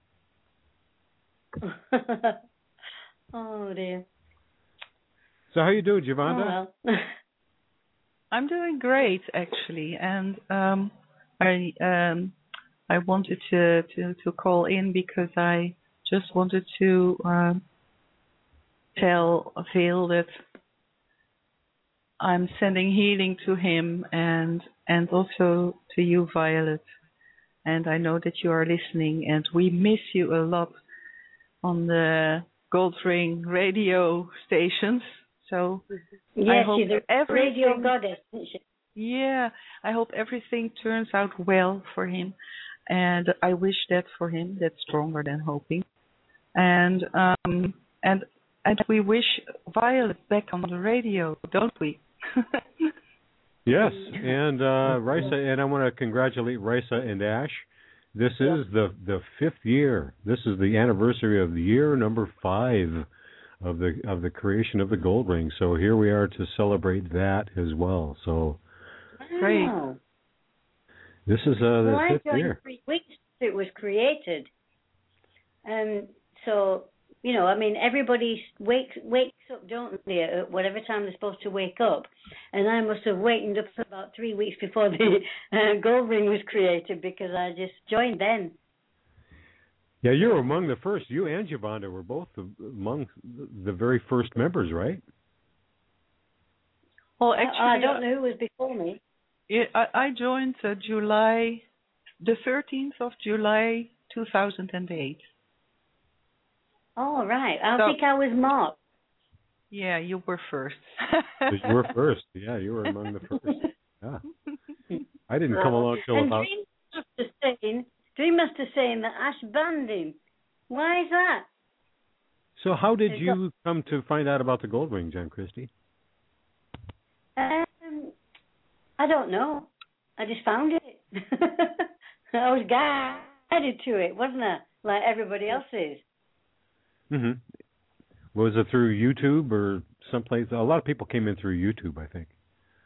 Oh, dear. So how you doing, Giovanda? Oh, well. I'm doing great, actually. And um, I um, I wanted to, to, to call in because I just wanted to um, tell Phil that I'm sending healing to him and and also to you, Violet. And I know that you are listening, and we miss you a lot on the Goldring radio stations. So yes, I hope she's a everything, radio goddess, isn't she? Yeah, I hope everything turns out well for him, and I wish that for him. That's stronger than hoping. And um and and we wish Violet back on the radio, don't we? Yes, and uh, Risa, and I want to congratulate Risa and Ash. This is the the fifth year. This is the anniversary of the year number five of the of the creation of the Gold Ring. So here we are to celebrate that as well. So great. Wow. This is uh, the well, fifth I joined year. Three weeks it was created. Um. So. You know, I mean, everybody wakes wakes up, don't they, at whatever time they're supposed to wake up. And I must have wakened up about three weeks before the uh, Gold Ring was created because I just joined then. Yeah, you were among the first. You and Giovanda were both among the very first members, right? Well, actually, I, I don't know who was before me. Yeah, I, I joined uh, July, the thirteenth of July, two thousand eight. Oh, right. I so, think I was Mark. Yeah, you were first. You were first. Yeah, you were among the first. Yeah. I didn't come along till and about... Dream Master saying, Dream Master saying that Ash banned him. Why is that? So how did you come to find out about the Gold Ring, John Christie? Um, I don't know. I just found it. I was guided to it, wasn't I? Like everybody else is. Mm-hmm. Was it through YouTube or someplace? A lot of people came in through YouTube, I think.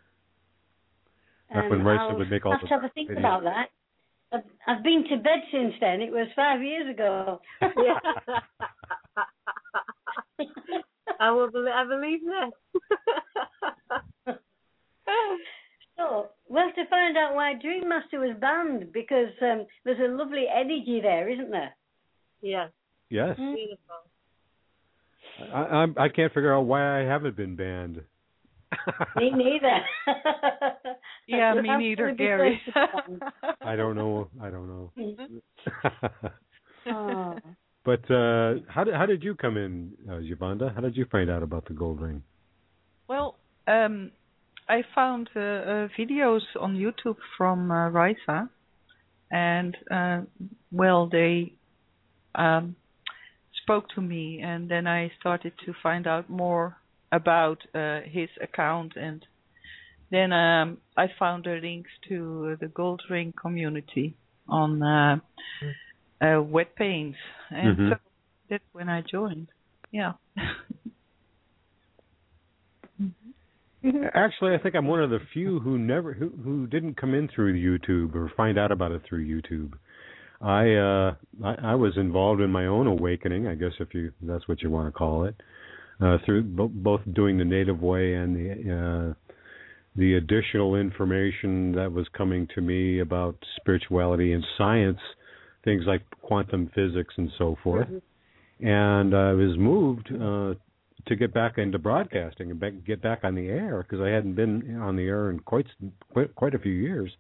Back Um, when Risa I'll would make all have the to have a think videos. about that. I've, I've been to bed since then. It was five years ago. I will. Believe, I believe that. So, well, to find out why Dream Master was banned, because um, there's a lovely energy there, isn't there? Yes. Yes. Mm. Beautiful. I, I'm, I can't figure out why I haven't been banned. Me neither. Yeah, me neither, Gary. I don't know. I don't know. Oh. But uh, how did how did you come in, uh, Giovanda? How did you find out about the Gold Ring? Well, um, I found uh, uh, videos on YouTube from uh, Risa, and uh, well, they um, spoke to me, and then I started to find out more about uh, his account, and then um, I found the links to the Gold Ring community on uh, uh, Wet Pains, and Mm-hmm. so that's when I joined. Yeah. Actually, I think I'm one of the few who never who who didn't come in through YouTube or find out about it through YouTube. I uh I, I was involved in my own awakening, I guess if you that's what you want to call it, uh, through bo- both doing the native way and the uh, the additional information that was coming to me about spirituality and science, things like quantum physics and so forth. Mm-hmm. And I was moved uh, to get back into broadcasting and back, get back on the air because I hadn't been on the air in quite quite, quite a few years.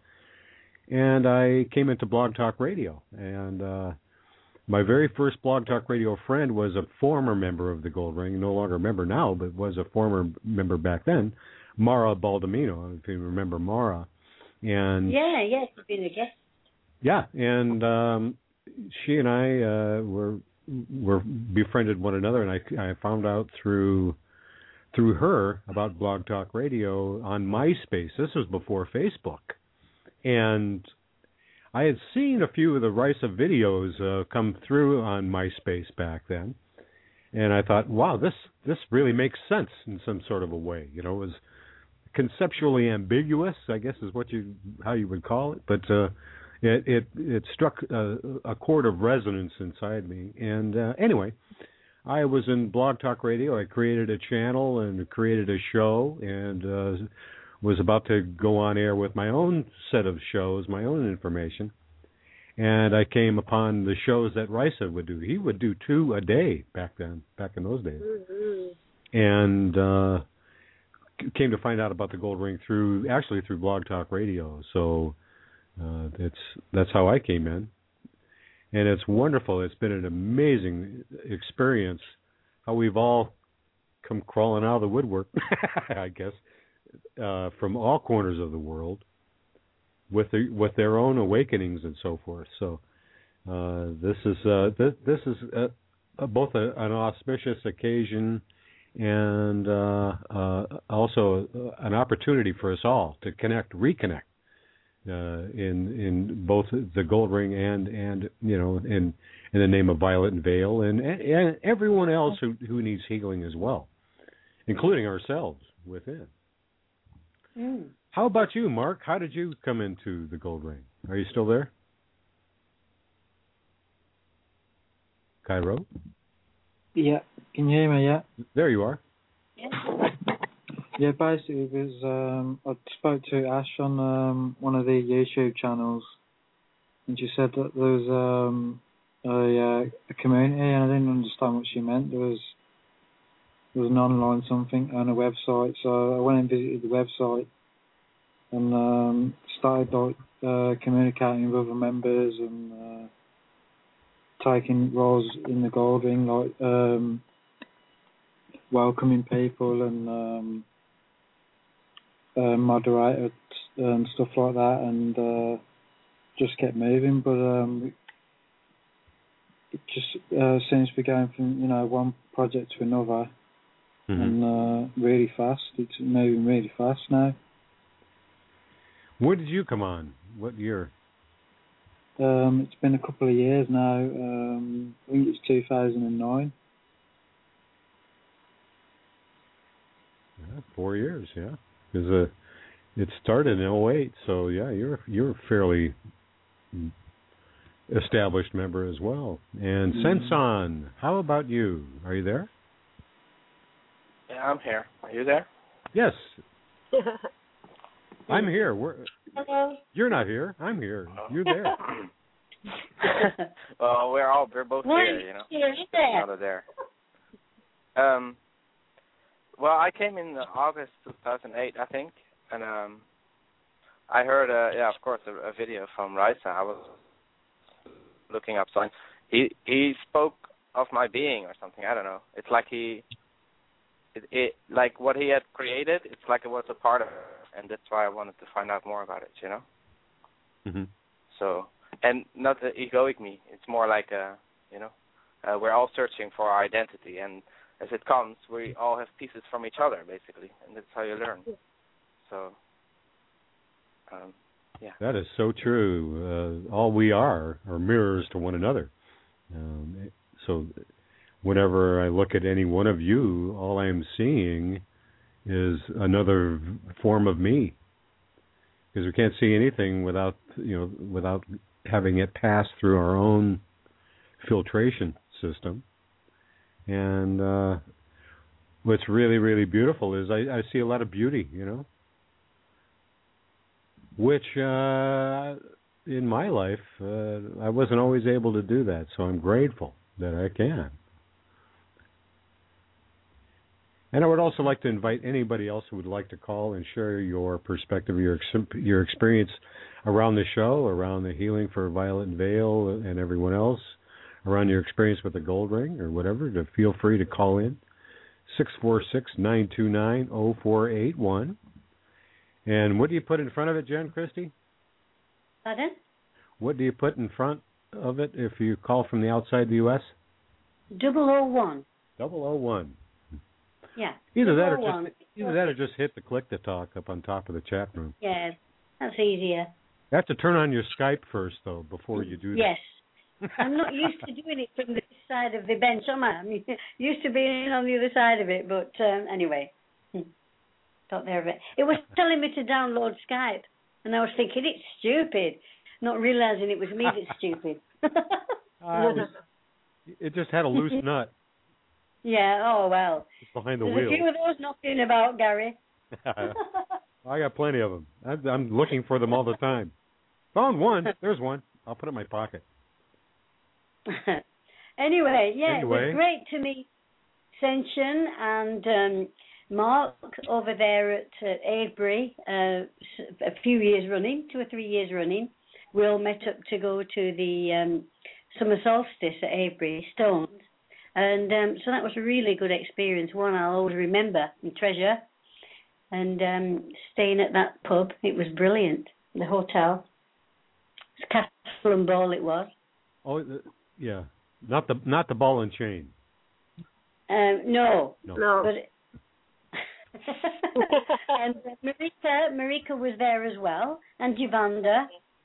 And I came into Blog Talk Radio, and uh, my very first Blog Talk Radio friend was a former member of the Gold Ring, no longer a member now, but was a former member back then, Mara Baldamino, if you remember Mara. And yeah, yeah, she's been a guest. Yeah, and um, she and I uh, were were befriended one another, and I, I found out through through her about Blog Talk Radio on MySpace. This was before Facebook. And I had seen a few of the Risa videos uh, come through on MySpace back then, and I thought, wow, this this really makes sense in some sort of a way. You know, it was conceptually ambiguous, I guess is what you how you would call it, but uh, it it it struck a, a chord of resonance inside me. And uh, anyway, I was in Blog Talk Radio. I created a channel and created a show, and uh, was about to go on air with my own set of shows, my own information, and I came upon the shows that Risa would do. He would do two a day back then, back in those days, mm-hmm. and uh, came to find out about the Gold Ring through, actually through Blog Talk Radio. So uh, it's that's how I came in, and it's wonderful. It's been an amazing experience. How we've all come crawling out of the woodwork, I guess. Uh, from all corners of the world, with the, with their own awakenings and so forth. So uh, this is uh, th- this is uh, uh, both a, an auspicious occasion and uh, uh, also an opportunity for us all to connect, reconnect uh, in in both the Gold Ring and and you know in in the name of Violet and Veil and, and everyone else who who needs healing as well, including ourselves within. Mm. How about you, Mark? How did you come into the Gold Ring? Are you still there? Cairo? Yeah. Can you hear me, yeah? There you are. Yeah. Yeah, basically, it was, um, I spoke to Ash on um, one of the YouTube channels, and she said that there was um, a, uh, a community, and I didn't understand what she meant. There was There was an online something on a website, so I went and visited the website and um, started like uh, communicating with other members and uh, taking roles in the Gold Ring, like um, welcoming people and um, uh, moderated and stuff like that, and uh, just kept moving. But um, it just uh, seems to be going from you know one project to another. Mm-hmm. And uh, really fast. It's moving really fast now. When did you come on? What year? Um, it's been a couple of years now. Um, I think it's two thousand nine. Yeah, four years, yeah. Because uh, it started in oh eight, so yeah, you're you're a fairly established member as well. And mm-hmm. Senson, how about you? Are you there? Yeah, I'm here. Are you there? Yes. I'm here. We're, Hello. You're not here. I'm here. You're there. Well, we're all we're both We're here, you know. Here, you there. Not there. Um. Well, I came in August two thousand eight, I think, and um, I heard, uh, yeah, of course, a, a video from Risa. I was looking up something. He he spoke of my being or something. I don't know. It's like he. It, it like what he had created, it's like it was a part of it, and that's why I wanted to find out more about it, you know. Mm-hmm. So, and not the egoic me. It's more like a, you know, uh, we're all searching for our identity, and as it comes, we all have pieces from each other, basically, and that's how you learn. So, Um, yeah. That is so true. Uh, all we are are mirrors to one another. Um, so whenever I look at any one of you, all I'm seeing is another form of me. Because we can't see anything without, you know, without having it pass through our own filtration system. And uh, what's really, really beautiful is I, I see a lot of beauty, you know, which uh, in my life uh, I wasn't always able to do that. So I'm grateful that I can. And I would also like to invite anybody else who would like to call and share your perspective, your ex- your experience around the show, around the healing for Violet Vale and everyone else, around your experience with the gold ring or whatever, to feel free to call in. six four six, nine two nine, zero four eight one. And what do you put in front of it, Jen Christie? Pardon? What do you put in front of it if you call from the outside the U S? Double O one. Double O one. Yeah. Either that, or one. just either that, or just hit the click to talk up on top of the chat room. Yeah, that's easier. You have to turn on your Skype first, though, before you do that. Yes. I'm not used to doing it from this side of the bench, am I? I'm used to being on the other side of it, but um, anyway, got there of it. It was telling me to download Skype, and I was thinking it's stupid, not realizing it was me that's stupid. uh, it, was, it just had a loose nut. Yeah, oh well. It's behind the There's wheel. a few of those knocking about, Gary. I got plenty of them. I'm, I'm looking for them all the time. Found one. There's one. I'll put it in my pocket. Anyway, yeah, anyway. It was great to meet Senshin and um, Mark over there at uh, Avebury uh, a few years running, two or three years running. We all met up to go to the um, summer solstice at Avebury Stones. And um, so that was a really good experience, one I'll always remember and treasure. And um, staying at that pub, it was brilliant. The hotel, it's Castle and Ball it was. Oh, the, yeah, not the not the ball and chain. Um, no, no. No. But and uh, Marika, Marika was there as well, and Yvanda.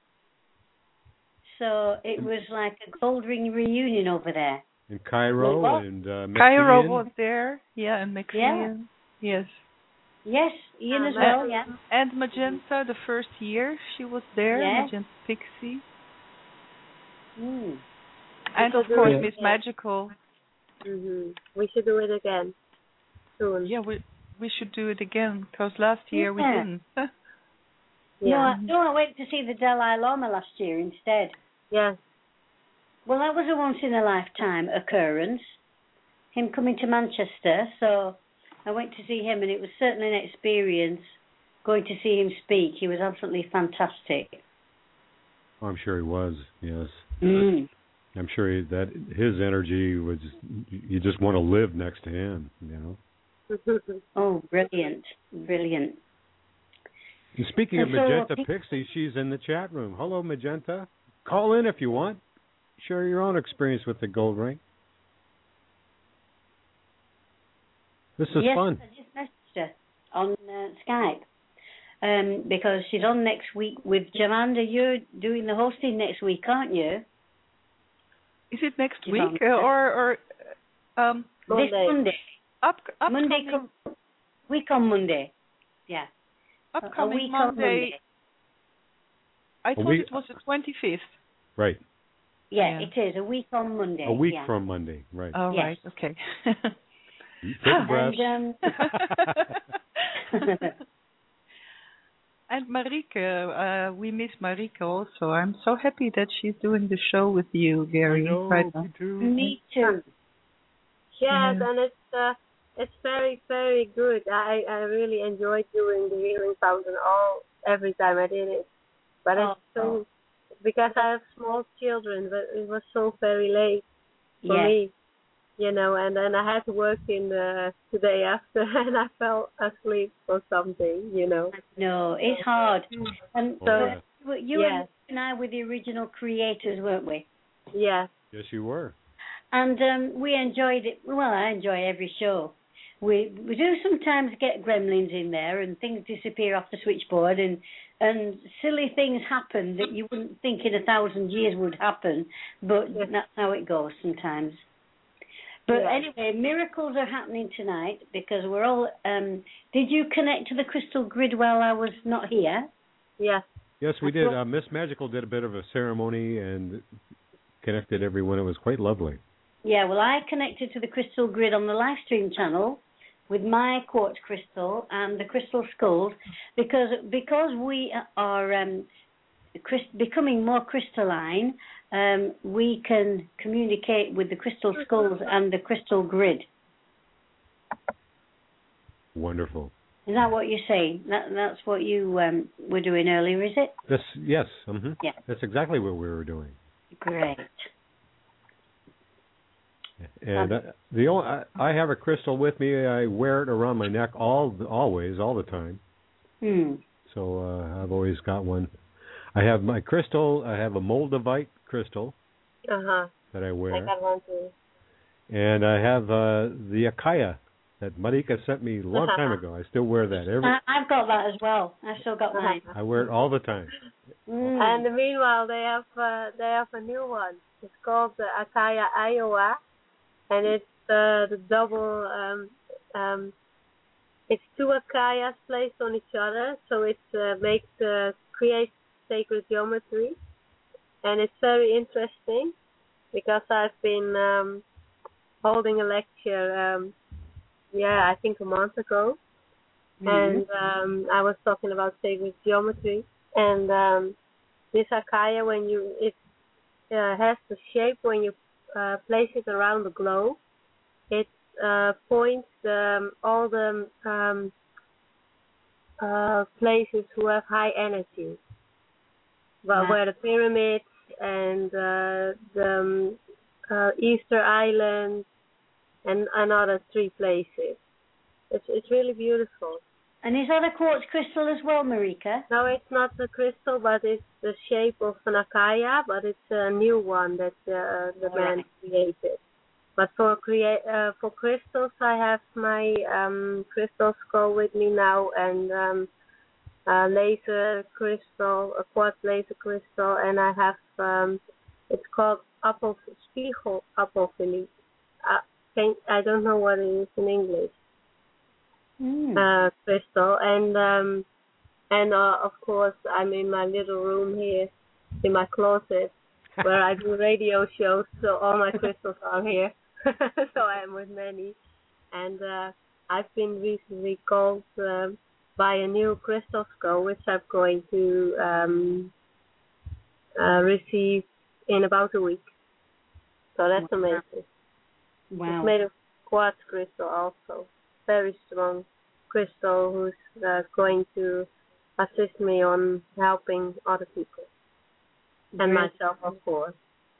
So it was like a gold ring reunion over there. In Cairo well, and uh, Cairo was there, yeah, and Mexican, yeah. yes. Yes, Ian uh, as well, yeah. And Magenta, the first year she was there, yeah. Magenta Pixie. Mm. And of course, Miss Magical. Mm-hmm. We should do it again soon. Yeah, we we should do it again, because last year yeah. we didn't. yeah. No, I, no, I went to see the Dalai Lama last year instead. Yes. Well, that was a once-in-a-lifetime occurrence, him coming to Manchester, so I went to see him, and it was certainly an experience going to see him speak. He was absolutely fantastic. Oh, I'm sure he was, yes. Mm. I'm sure he, that his energy was, you just want to live next to him, you know. Oh, brilliant, brilliant. And speaking and of Magenta so, Pixie, she's in the chat room. Hello, Magenta. Call in if you want. Share your own experience with the gold ring. This is yes, fun. I just messaged her on uh, Skype um, because she's on next week with Jamanda. You're doing the hosting next week, aren't you? Is it next Jamanda. week uh, or or um, this Monday? Up, Monday, com- week on Monday. Yeah. Upcoming a week Monday. On Monday. I thought it was the twenty-fifth. Right. Yeah, yeah, it is. A week on Monday. A week yeah. from Monday, right. Oh, yes. right. Okay. Take a breath. And, um... and Marika, uh, we miss Marika also. I'm so happy that she's doing the show with you, Gary. I know, right me too. Me too. Yes, yeah. and it's uh, it's very, very good. I, I really enjoyed doing the Healing Fountain all every time I did it. But oh, it's so... Because I have small children, but it was so very late for yes. me, you know, and then I had to work in the, the day after, and I fell asleep or something, you know. No, it's hard. And oh, so yeah. you yes. and I were the original creators, weren't we? Yes. Yes, you were. And um, we enjoyed it. Well, I enjoy every show. We we do sometimes get gremlins in there and things disappear off the switchboard and and silly things happen that you wouldn't think in a thousand years would happen, but Yes. that's how it goes sometimes. But Yeah. anyway, miracles are happening tonight because we're all. Um, did you connect to the crystal grid while I was not here? Yes. Yes, we did. Uh, Miss Magical did a bit of a ceremony and connected everyone. It was quite lovely. Yeah, well, I connected to the crystal grid on the live stream channel with my quartz crystal and the crystal skulls because because we are um, becoming more crystalline. Um, we can communicate with the crystal skulls and the crystal grid. Wonderful. Is that what you're saying? That, that's what you um, were doing earlier, is it? This, yes. Mm-hmm. Yeah. That's exactly what we were doing. Great. And uh, the only, I, I have a crystal with me. I wear it around my neck all always, all the time. Hmm. So uh, I've always got one. I have my crystal. I have a Moldavite crystal Uh-huh. that I wear. I got one too. And I have uh, the Akaya that Marika sent me a long time ago. I still wear that. Every I, I've got that as well. I've still got mine. I wear it all the time. Mm. And meanwhile, they have uh, they have a new one. It's called the Akaya Iowa, and it's uh, the double. Um, um, it's two Akayas placed on each other, so it uh, makes uh, creates sacred geometry, and it's very interesting because I've been um, holding a lecture. Um, yeah, I think a month ago, mm-hmm. and um, I was talking about sacred geometry, and um, this Akaya, when you it uh, has the shape when you uh, place it around the globe, it uh, points um, all the um, uh, places who have high energy, well, wow. where the pyramids and uh, the um, uh, Easter Island and another three places. It's it's really beautiful. And is that a quartz crystal as well, Marika? No, it's not the crystal, but it's the shape of an Akaya, but it's a new one that uh, the All man right. created. But for create uh, for crystals, I have my um, crystal skull with me now, and um, a laser crystal, a quartz laser crystal, and I have um, it's called apple spiegel apophyly. Uh, can, I don't know what it is in English. Mm. Uh, crystal, and um, and uh, of course I'm in my little room here, in my closet, where I do radio shows. So all my crystals are here. So I am with many, and uh, I've been recently called um, by a new crystal skull, which I'm going to um, uh, receive in about a week. So that's amazing. Wow. It's made of quartz crystal also. Very strong crystal who's uh, going to assist me on helping other people. And Great. myself, of course.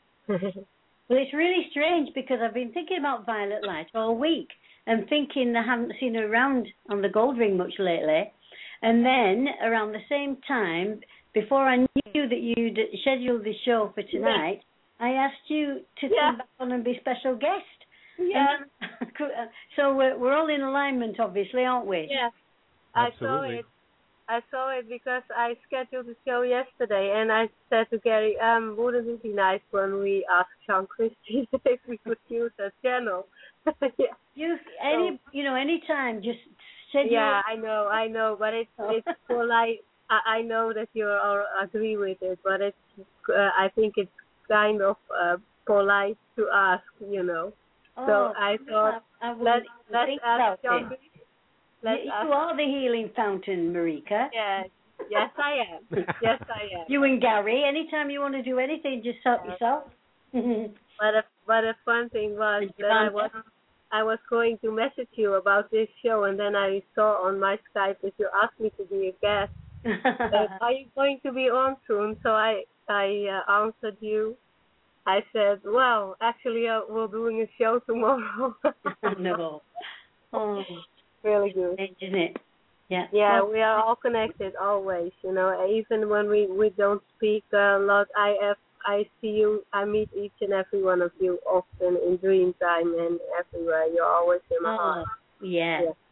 Well, it's really strange because I've been thinking about Violet Light all week and thinking I haven't seen her around on the Gold Ring much lately. And then around the same time, before I knew that you'd scheduled the show for tonight, I asked you to Yeah. come back on and be special guest. Yeah. And, so we're, we're all in alignment, obviously, aren't we? Yeah. I saw Absolutely. it. I saw it because I scheduled the show yesterday, and I said to Gary, um, wouldn't it be nice when we ask Sean Christie if we could use that channel? Yeah. You any So- you know any time just schedule. Yeah, I know, I know, but it's Oh. it's polite. I, I know that you all agree with it, but it's uh, I think it's kind of uh, polite to ask, you know. Oh, so I thought I, I let's wouldn't let's think ask about Sean it. Christie. Let's You, ask. you are the healing fountain, Marika. Yes, yes, I am. Yes, I am. You and Gary, anytime you want to do anything, just help yourself. But a, but a fun thing was that I was I was going to message you about this show, and then I saw on my Skype that you asked me to be a guest. uh, are you going to be on soon? So I I uh, answered you. I said, well, actually, uh, we're doing a show tomorrow. No. Oh, Really good. isn't it? Yeah. Yeah, Well, we are all connected always. You know, even when we, we don't speak a lot, I have, I see you, I meet each and every one of you often in dream time and everywhere. You're always in my oh, heart. yeah. Yeah.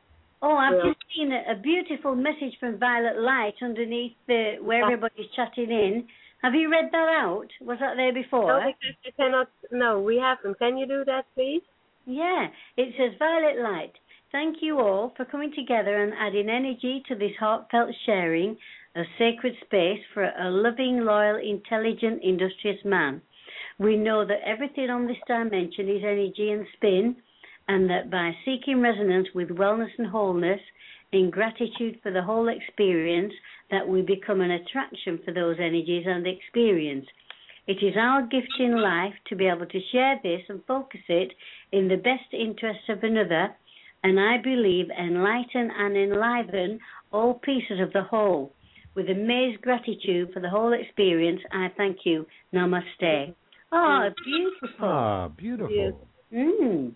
Oh, I've Yeah. just seen a, a beautiful message from Violet Light underneath the where everybody's chatting in. Have you read that out? Was that there before? No, because I cannot. No, we haven't. Can you do that, please? Yeah, it says, Violet Light, thank you all for coming together and adding energy to this heartfelt sharing of sacred space for a loving, loyal, intelligent, industrious man. We know that everything on this dimension is energy and spin, and that by seeking resonance with wellness and wholeness, in gratitude for the whole experience, that we become an attraction for those energies and experience. It is our gift in life to be able to share this and focus it in the best interest of another, and I believe enlighten and enliven all pieces of the whole. With amazed gratitude for the whole experience, I thank you. Namaste. Oh, beautiful. Ah, beautiful. Mm.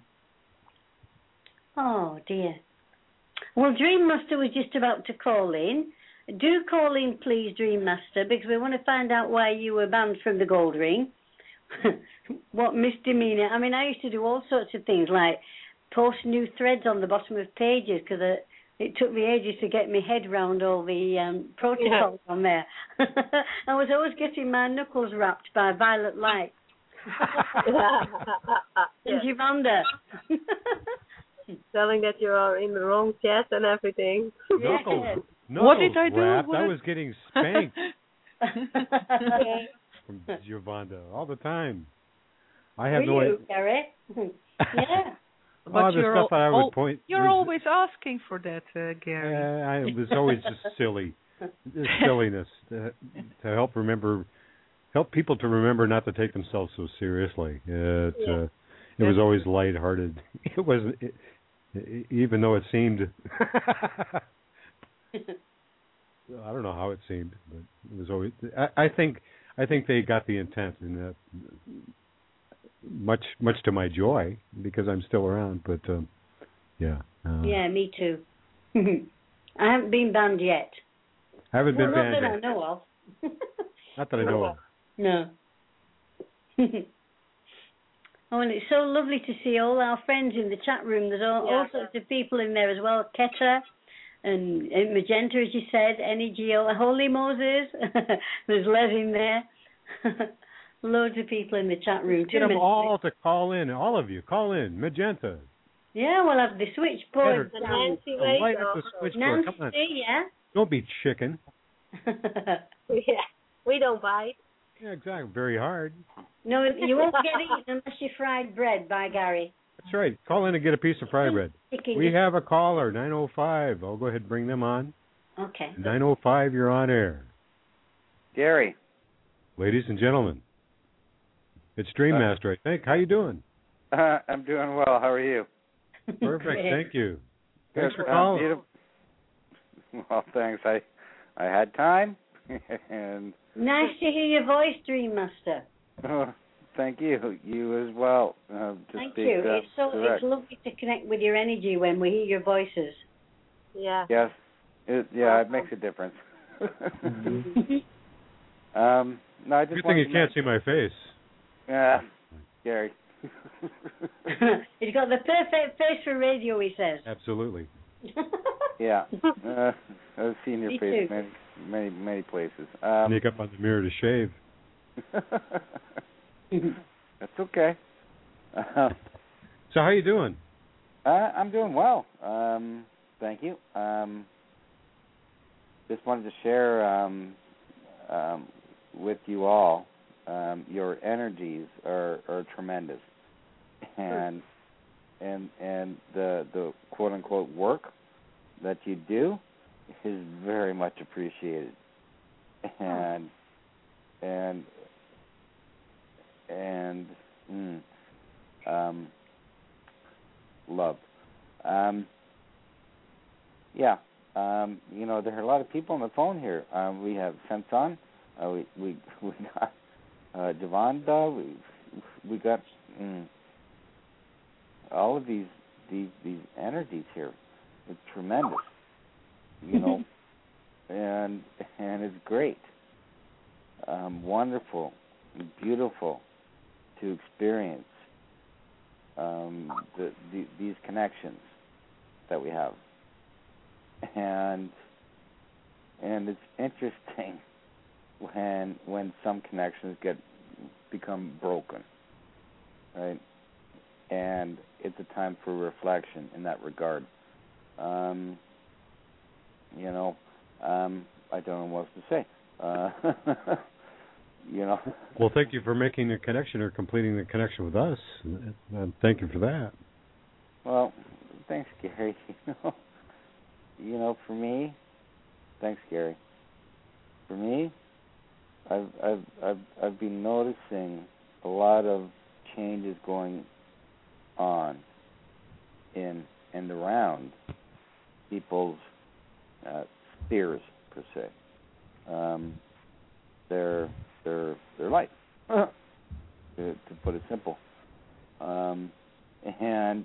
Oh, dear. Well, Dream Master was just about to call in. Do call in, please, Dream Master, because we want to find out why you were banned from the Gold Ring. What misdemeanor. I mean, I used to do all sorts of things, like post new threads on the bottom of pages, because it, it took me ages to get my head round all the um, protocols yeah. on there. I was always getting my knuckles wrapped by Violet Light. And Givander. Telling that you are in the wrong chat and everything. Knuckles. Knuckles What did I do? Wrapped. What I did... was getting spanked from Giovanna all the time. I have Were no you, idea. Gary? Yeah. But oh, the you're stuff that I would al- point. You're was, always asking for that, uh, Gary. Uh, I, it was always just silly, just silliness to, to help remember, help people to remember not to take themselves so seriously. It yeah. uh, it was always lighthearted. It wasn't, it, it, even though it seemed. I don't know how it seemed, but it was always. I, I think I think they got the intent, and that much much to my joy because I'm still around. But um, yeah. Uh, yeah, me too. I haven't been banned yet. I haven't well, been not banned that yet. I know of. Not that I know of. No. Oh, and it's so lovely to see all our friends in the chat room. There's all, yeah. all sorts of people in there as well. Keta and, and Magenta, as you said, Energy, Holy Moses. There's Les in there. Loads of people in the chat room. Get them all to call in. All of you, call in. Magenta. Yeah, we'll have the switchboard. Nancy, oh, light up the switchboard. Nancy, Come on. yeah. Don't be chicken. Yeah, we don't bite. Yeah, exactly. Very hard. No, you won't get it unless you fried bread, by Gary. That's right. Call in and get a piece of fry bread. We have a caller, nine oh five. I'll go ahead and bring them on. Okay. nine oh five, you're on air. Gary. Ladies and gentlemen, it's Dream Master, I think. How you doing? Uh, I'm doing well. How are you? Perfect. Thank you. Thanks for uh, calling. Beautiful. Well, thanks. I I had time. and Nice to hear your voice, Dream Master. Oh, thank you. You as well. Uh, to Thank speak, you. Uh, it's so direct. it's lovely to connect with your energy when we hear your voices. Yeah. Yes. It, yeah, it makes a difference. um, no, I just Good thing you to can't make... see my face. Yeah, Gary. He's got the perfect face for radio, he says. Absolutely. Yeah. Uh, I've seen your Me face too. many, many, many places. Um, Sneak up on the mirror to shave. That's okay. Uh, so how you doing? Uh, I'm doing well. Um, thank you. Um, just wanted to share um, um, with you all. Um, your energies are, are tremendous, and and and the the quote unquote work that you do is very much appreciated, and and and mm, um, loved. Um, yeah, um, you know, there are a lot of people on the phone here. Um, we have Sensan, uh, we we we got uh, Javanda, we we got mm, all of these these these energies here. It's tremendous, you know, and and it's great, um, wonderful, beautiful to experience um, the, the, these connections that we have. and and it's interesting when when some connections get become broken, right? And it's a time for reflection in that regard. Um, you know, um, I don't know what else to say. Uh, you know. Well, thank you for making the connection or completing the connection with us. And thank you for that. Well, thanks, Gary. You know, you know, for me, thanks, Gary. For me, I've I've I've I've been noticing a lot of changes going on in and around people's uh, spheres per se, um, their their their life, to, to put it simple, um, and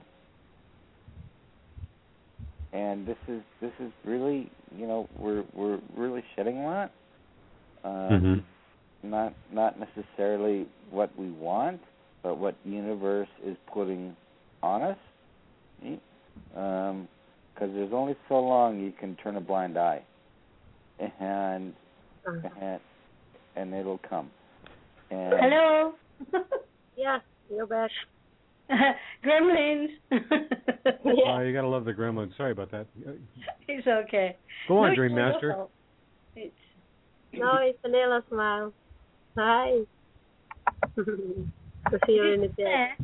and this is this is really, you know, we're we're really shedding a lot. Um, mm-hmm. Not not necessarily what we want, but what the universe is putting on us. Um, because there's only so long you can turn a blind eye, and and, and it'll come. And hello. Yeah, you're back. Gremlins. Yeah. Oh, you gotta love the gremlins. Sorry about that. It's okay. Go on, no, Dream Master. It's no, it's Vanilla Smile. Hi. To see you in the chat.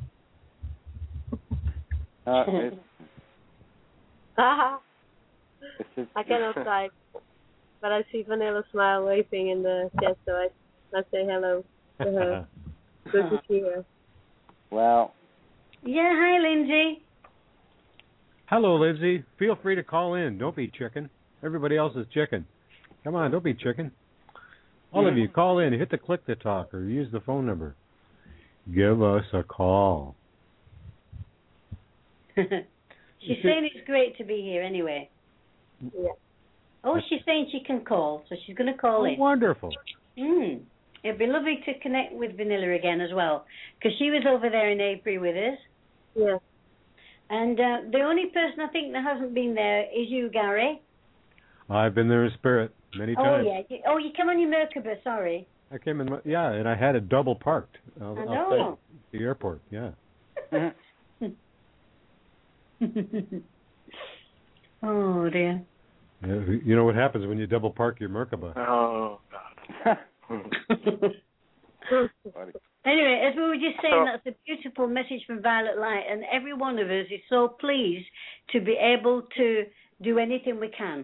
Uh, it's, Haha. it's just, I cannot type, but I see Vanilla Smile waving in the chat, so I I say hello to her. Good to see her. Well. Yeah, hi, Lindsay. Hello, Lindsay. Feel free to call in. Don't be chicken. Everybody else is chicken. Come on, don't be chicken. All mm-hmm. of you, call in. Hit the click to talk or use the phone number. Give us a call. She's saying it's great to be here anyway. Yeah. Oh, she's saying she can call, so she's going to call oh, in. Wonderful. Mm. It'd be lovely to connect with Vanilla again as well, because she was over there in April with us. Yeah. And uh, the only person I think that hasn't been there is you, Gary. I've been there in spirit many oh, times. Oh, yeah. You, oh, you come on your Merkaba, sorry. I came in, yeah, and I had it double parked uh, I know. outside the airport, yeah. Oh, dear. Yeah, you know what happens when you double park your Merkaba? Oh, God. Anyway, as we were just saying, that's a beautiful message from Violet Light, and every one of us is so pleased to be able to do anything we can.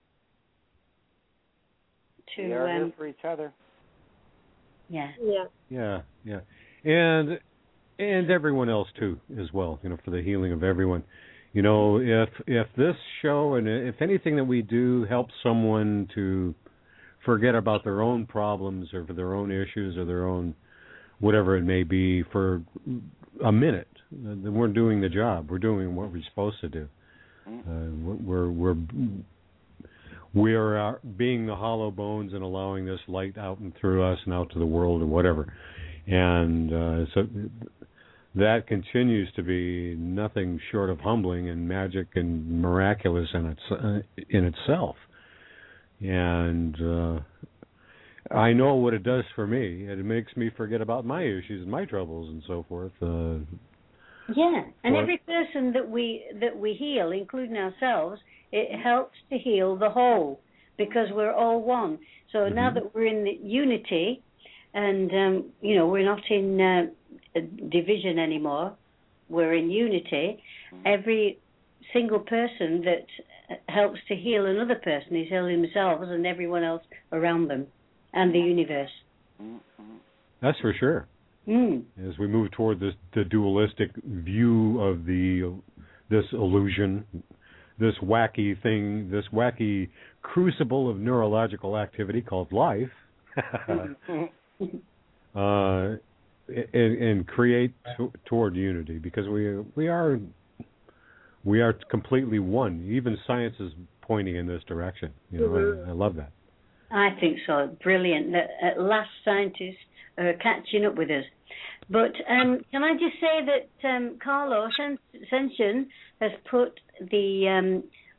To, we are um, here for each other. Yeah. Yeah. Yeah, yeah. And and everyone else too, as well, you know, for the healing of everyone. You know, if if this show and if anything that we do helps someone to forget about their own problems or for their own issues or their own whatever it may be for a minute, then we're doing the job. We're doing what we're supposed to do. Uh, we're we're we are being the hollow bones and allowing this light out and through us and out to the world or whatever. And uh, so that continues to be nothing short of humbling and magic and miraculous in its uh, in itself. And uh, I know what it does for me. It makes me forget about my issues and my troubles and so forth. Uh, yeah, and but, every person that we that we heal, including ourselves, it helps to heal the whole because we're all one. So mm-hmm. now that we're in the unity, and um, you know we're not in uh, division anymore, we're in unity. Every single person that helps to heal another person is healing themselves and everyone else around them and the universe. That's for sure. Mm. As we move toward this the dualistic view of the this illusion, this wacky thing, this wacky crucible of neurological activity called life, uh, and, and create t- toward unity, because we we are we are completely one. Even science is pointing in this direction. You know, mm-hmm. I, I love that. I think so. Brilliant. That at last scientists are catching up with us. But um, can I just say that um, Carlos Ascension has put the um,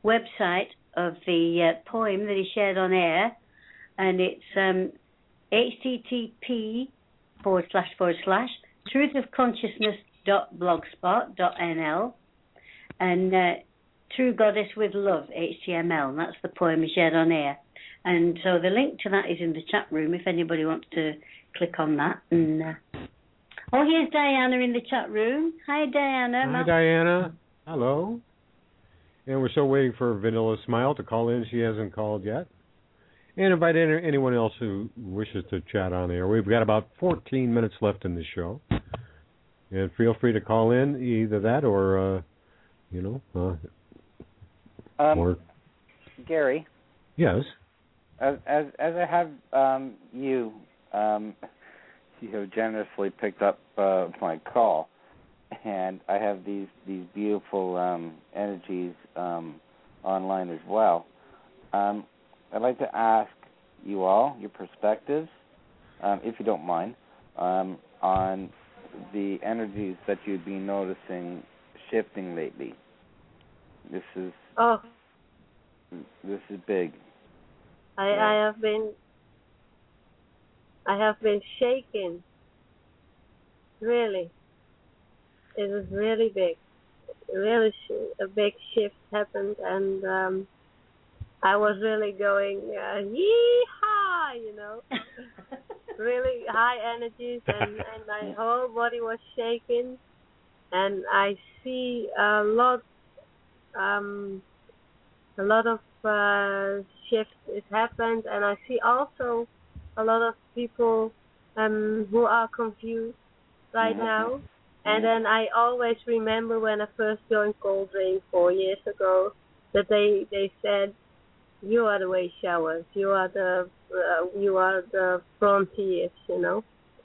website of the uh, poem that he shared on air, and it's um, http forward slash forward slash truthofconsciousness.blogspot.nl and uh, True Goddess with Love, H T M L. And that's the poem he shared on air. And so the link to that is in the chat room if anybody wants to click on that. And uh... oh, here's Diana in the chat room. Hi, Diana. Hi, Ma- Diana. Hello. And we're still waiting for Vanilla Smile to call in. She hasn't called yet. And invite any, anyone else who wishes to chat on air. We've got about fourteen minutes left in the show. And feel free to call in, either that or, uh, you know. Uh, um, or... Gary. Yes. As as, as I have um, you, um, you have generously picked up uh, my call, and I have these these beautiful um, energies um, online as well. Um, I'd like to ask you all your perspectives, um, if you don't mind, um, on the energies that you've been noticing shifting lately. This is oh, this is big. I, yeah. I have been I have been shaken. Really, it was really big. Really, sh- a big shift happened, and um, I was really going uh, yee-haw, you know, really high energies, and, and my whole body was shaking, and I see a lot, um, a lot of uh, shifts it happened, and I see also a lot of people um, who are confused right mm-hmm. now. And then I always remember when I first joined Cold Rain four years ago that they they said, "You are the way showers. You are the uh, you are the frontiers," you know.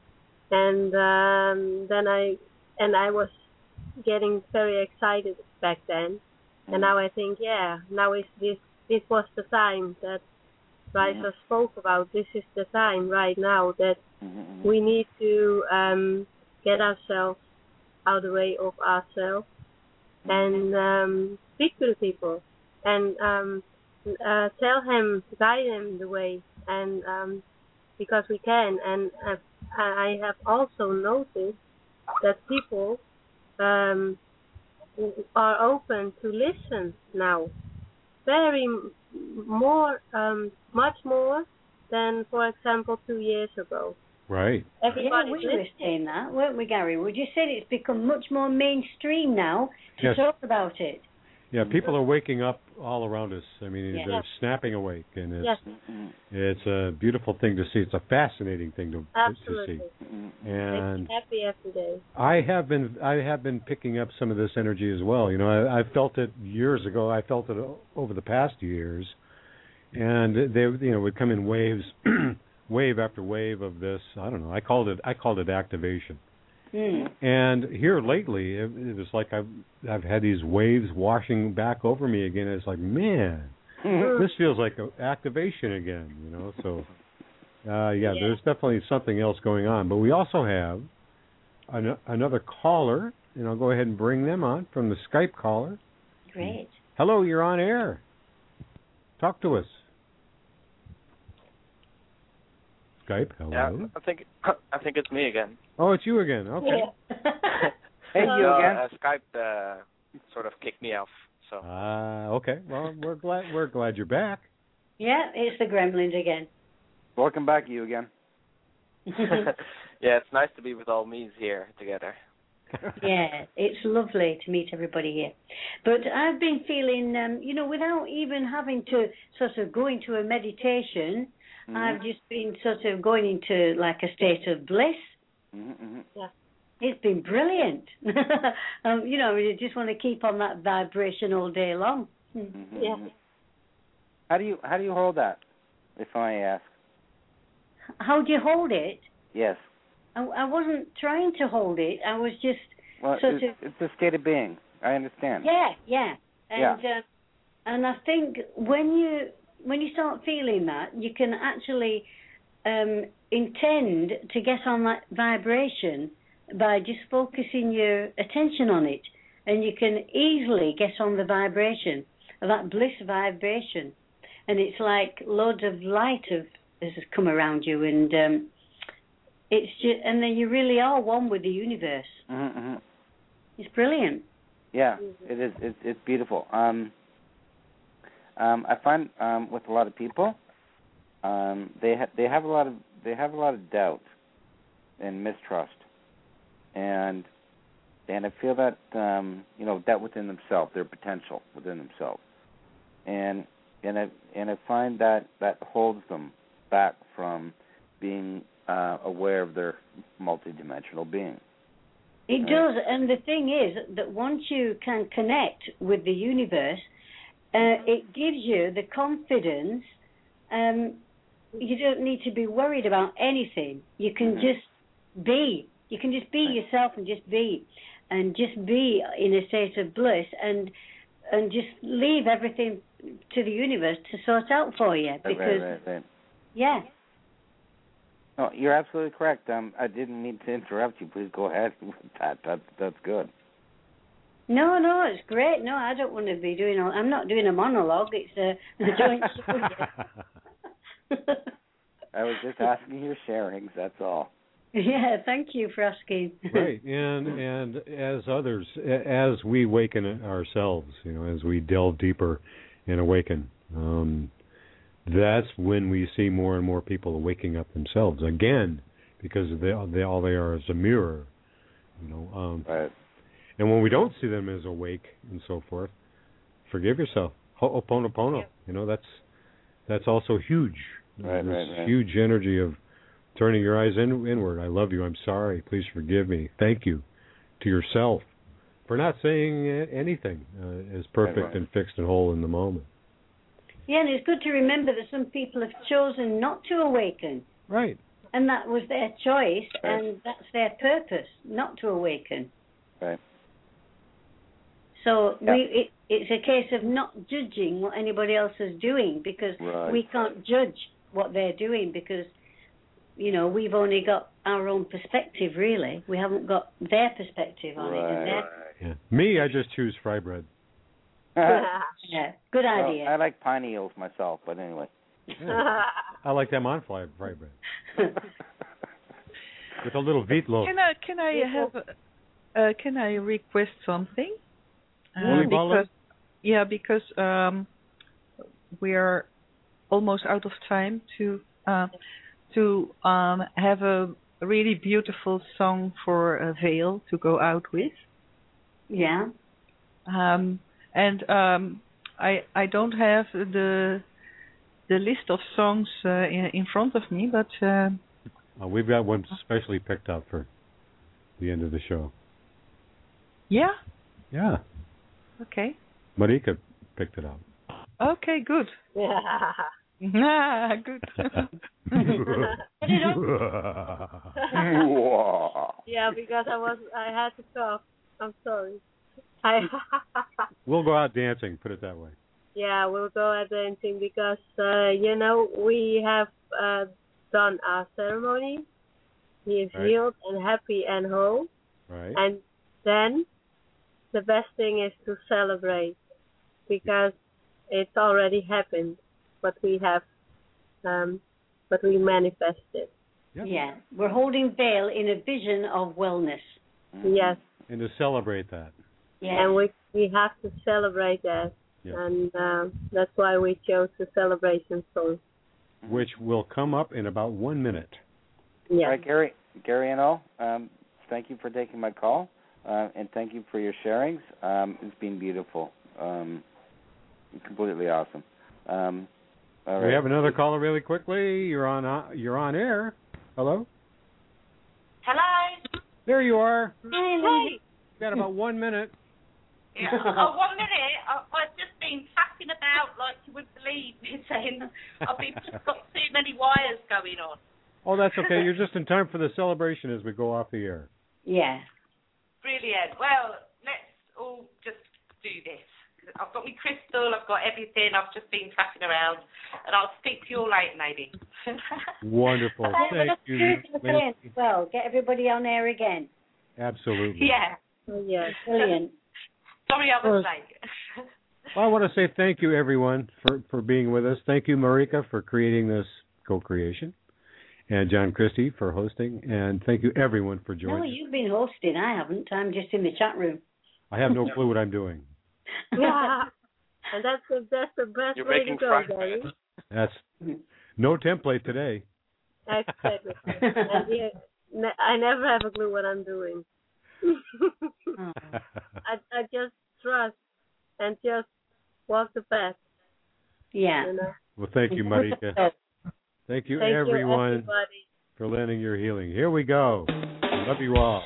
And um, then I and I was getting very excited back then. And now I think, yeah, now is this this was the time that Riser spoke about. This is the time right now that we need to um, get ourselves out of the way of ourselves and um, speak to the people and um, uh, tell him, guide him the way, and um, because we can. And uh, I have also noticed that people um, are open to listen now, very more, um, much more than, for example, two years ago. Right. Everybody yeah, we were saying that, weren't we, Gary? Would you say it's become much more mainstream now to yes. talk about it? Yeah, people are waking up all around us. I mean, yes. they're snapping awake, and it's yes. it's a beautiful thing to see. It's a fascinating thing to, Absolutely. to see. And makes me happy every day. I have been I have been picking up some of this energy as well. You know, I, I felt it years ago. I felt it over the past years, and they you know would come in waves. Wave after wave of this. I don't know. I called it. I called it activation. Mm. And here lately, it, it was like I've I've had these waves washing back over me again. It's like, man, this feels like a activation again. You know. So, uh, yeah, yeah, there's definitely something else going on. But we also have an, another caller, and I'll go ahead and bring them on from the Skype caller. Great. Hello, you're on air. Talk to us. Skype, hello. Yeah, I think I think it's me again. Oh, it's you again. Okay. Yeah. Hey, you uh, again. Uh, Skype uh, sort of kicked me off. So. Ah, uh, okay. Well, we're glad we're glad you're back. Yeah, it's the Gremlins again. Welcome back, you again. Yeah, it's nice to be with all me's here together. Yeah, it's lovely to meet everybody here. But I've been feeling, um, you know, without even having to sort of go into a meditation. Mm-hmm. I've just been sort of going into like a state of bliss. Mm-hmm. Yeah. It's been brilliant. um, you know, you just want to keep on that vibration all day long. Mm-hmm. Yeah. How do you how do you hold that, if I ask? How do you hold it? Yes. I, I wasn't trying to hold it. I was just well, sort it's, of. It's a state of being. I understand. Yeah, yeah, and yeah. Uh, and I think when you. When you start feeling that, you can actually um, intend to get on that vibration by just focusing your attention on it, and you can easily get on the vibration. that bliss vibration, and it's like loads of light of has come around you, and um, it's just, and then you really are one with the universe. Mm-hmm. It's brilliant. Yeah, it is. It's, it's beautiful. Um, um, I find um, with a lot of people, um, they ha- they have a lot of they have a lot of doubt and mistrust, and and I feel that um, you know doubt within themselves, their potential within themselves, and and I and I find that that holds them back from being uh, aware of their multidimensional being. It right? does, and the thing is that once you can connect with the universe, uh, it gives you the confidence. Um, you don't need to be worried about anything. You can mm-hmm. just be. You can just be yourself and just be, and just be in a state of bliss, and and just leave everything to the universe to sort out for you. Because right, right, right. yeah. No, you're absolutely correct. Um, I didn't mean to interrupt you. Please go ahead with that. That that's good. No, no, it's great. No, I don't want to be doing. A, I'm not doing a monologue. It's a, a joint show. I was just asking your sharings. That's all. Yeah, thank you for asking. Right, and and as others, as we awaken ourselves, you know, as we delve deeper and awaken. Um, That's when we see more and more people waking up themselves again, because they, they all they are is a mirror, you know. Um, right. And when we don't see them as awake and so forth, forgive yourself. Ho'oponopono, yeah. You know, that's that's also huge. Right, This right, right. huge energy of turning your eyes in, inward. I love you. I'm sorry. Please forgive me. Thank you to yourself for not saying anything uh, as perfect right, right. and fixed and whole in the moment. Yeah, and it's good to remember that some people have chosen not to awaken. Right. And that was their choice, right. and that's their purpose, not to awaken. Right. So yeah. we, it, it's a case of not judging what anybody else is doing, because right. we can't judge what they're doing, because, you know, we've only got our own perspective, really. We haven't got their perspective on right. it. And their... yeah. Me, I just choose fry bread. Yeah, good well, idea. I like pine eels myself, but anyway. Yeah. I like them on fry, fry bread. With a little meatloaf. Can I can I have uh, can I request something? Uh, because yeah, because um, we are almost out of time to uh, to um, have a really beautiful song for uh, Veil to go out with. Yeah. Um, and um, I I don't have the the list of songs uh, in, in front of me, but uh, uh, we've got one specially picked up for the end of the show. Yeah. Yeah. Okay. Marika picked it up. Okay, good. Yeah. Ah, good. Yeah, because I was I had to cough. I'm sorry. I We'll go out dancing, put it that way. Yeah, we'll go out dancing because uh, you know we have uh, done our ceremony. He is right. healed and happy and whole. Right. And then the best thing is to celebrate because it's already happened. What we have, um, what we manifested. Yep. Yeah, we're holding Veil in a vision of wellness. Mm-hmm. Yes. And to celebrate that. Yeah. And we we have to celebrate that, yep. and uh, that's why we chose the celebration song, which will come up in about one minute. Yeah. All right, Gary, Gary and all, um, thank you for taking my call, uh, and thank you for your sharings. Um, it's been beautiful, um, completely awesome. Um, all right. We have another caller really quickly. You're on. Uh, you're on air. Hello. Hello. There you are. Hey. You've got about one minute. Yeah. Oh, one minute. I, I've just been faffing about like you wouldn't believe me, saying I've been just got too many wires going on. Oh, that's okay. You're just in time for the celebration as we go off the air. Yeah. Brilliant. Well, let's all just do this. I've got my crystal, I've got everything, I've just been faffing around, and I'll speak to you all later, maybe. Wonderful. Thank you. Well, get everybody on air again. Absolutely. Yeah. Oh, yes. Brilliant. Sorry I was late. Well, I want to say thank you, everyone, for, for being with us. Thank you, Marika, for creating this co-creation, and John Christie for hosting, and thank you, everyone, for joining. No, you've been hosting. I haven't. I'm just in the chat room. I have no clue what I'm doing. Yeah, and that's the that's the best You're way making to go, fried Gary. bread. That's no template today. Exactly. And yeah, ne- I never have a clue what I'm doing. I I just trust and just walk the path. Yeah. You know? Well, thank you, Marika. Thank you, Thank everyone, you, everybody. for lending your healing. Here we go. Love you all.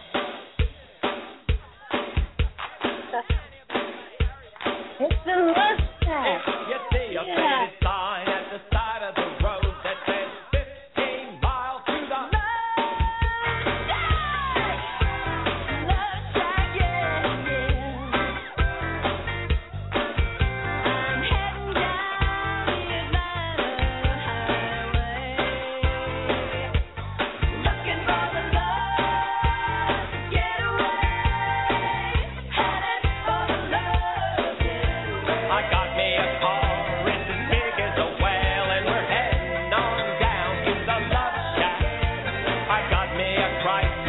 It's the last time. You see a Yeah. faded sign at the side of the road that says fifteen miles to the love shack. Love shack, yeah, yeah. I'm heading down the Atlanta highway, looking for the love to get away, headed for the love getaway. I got me a car, it's as big as a well, and we're heading on down to the love shack. I got me a Chrysler.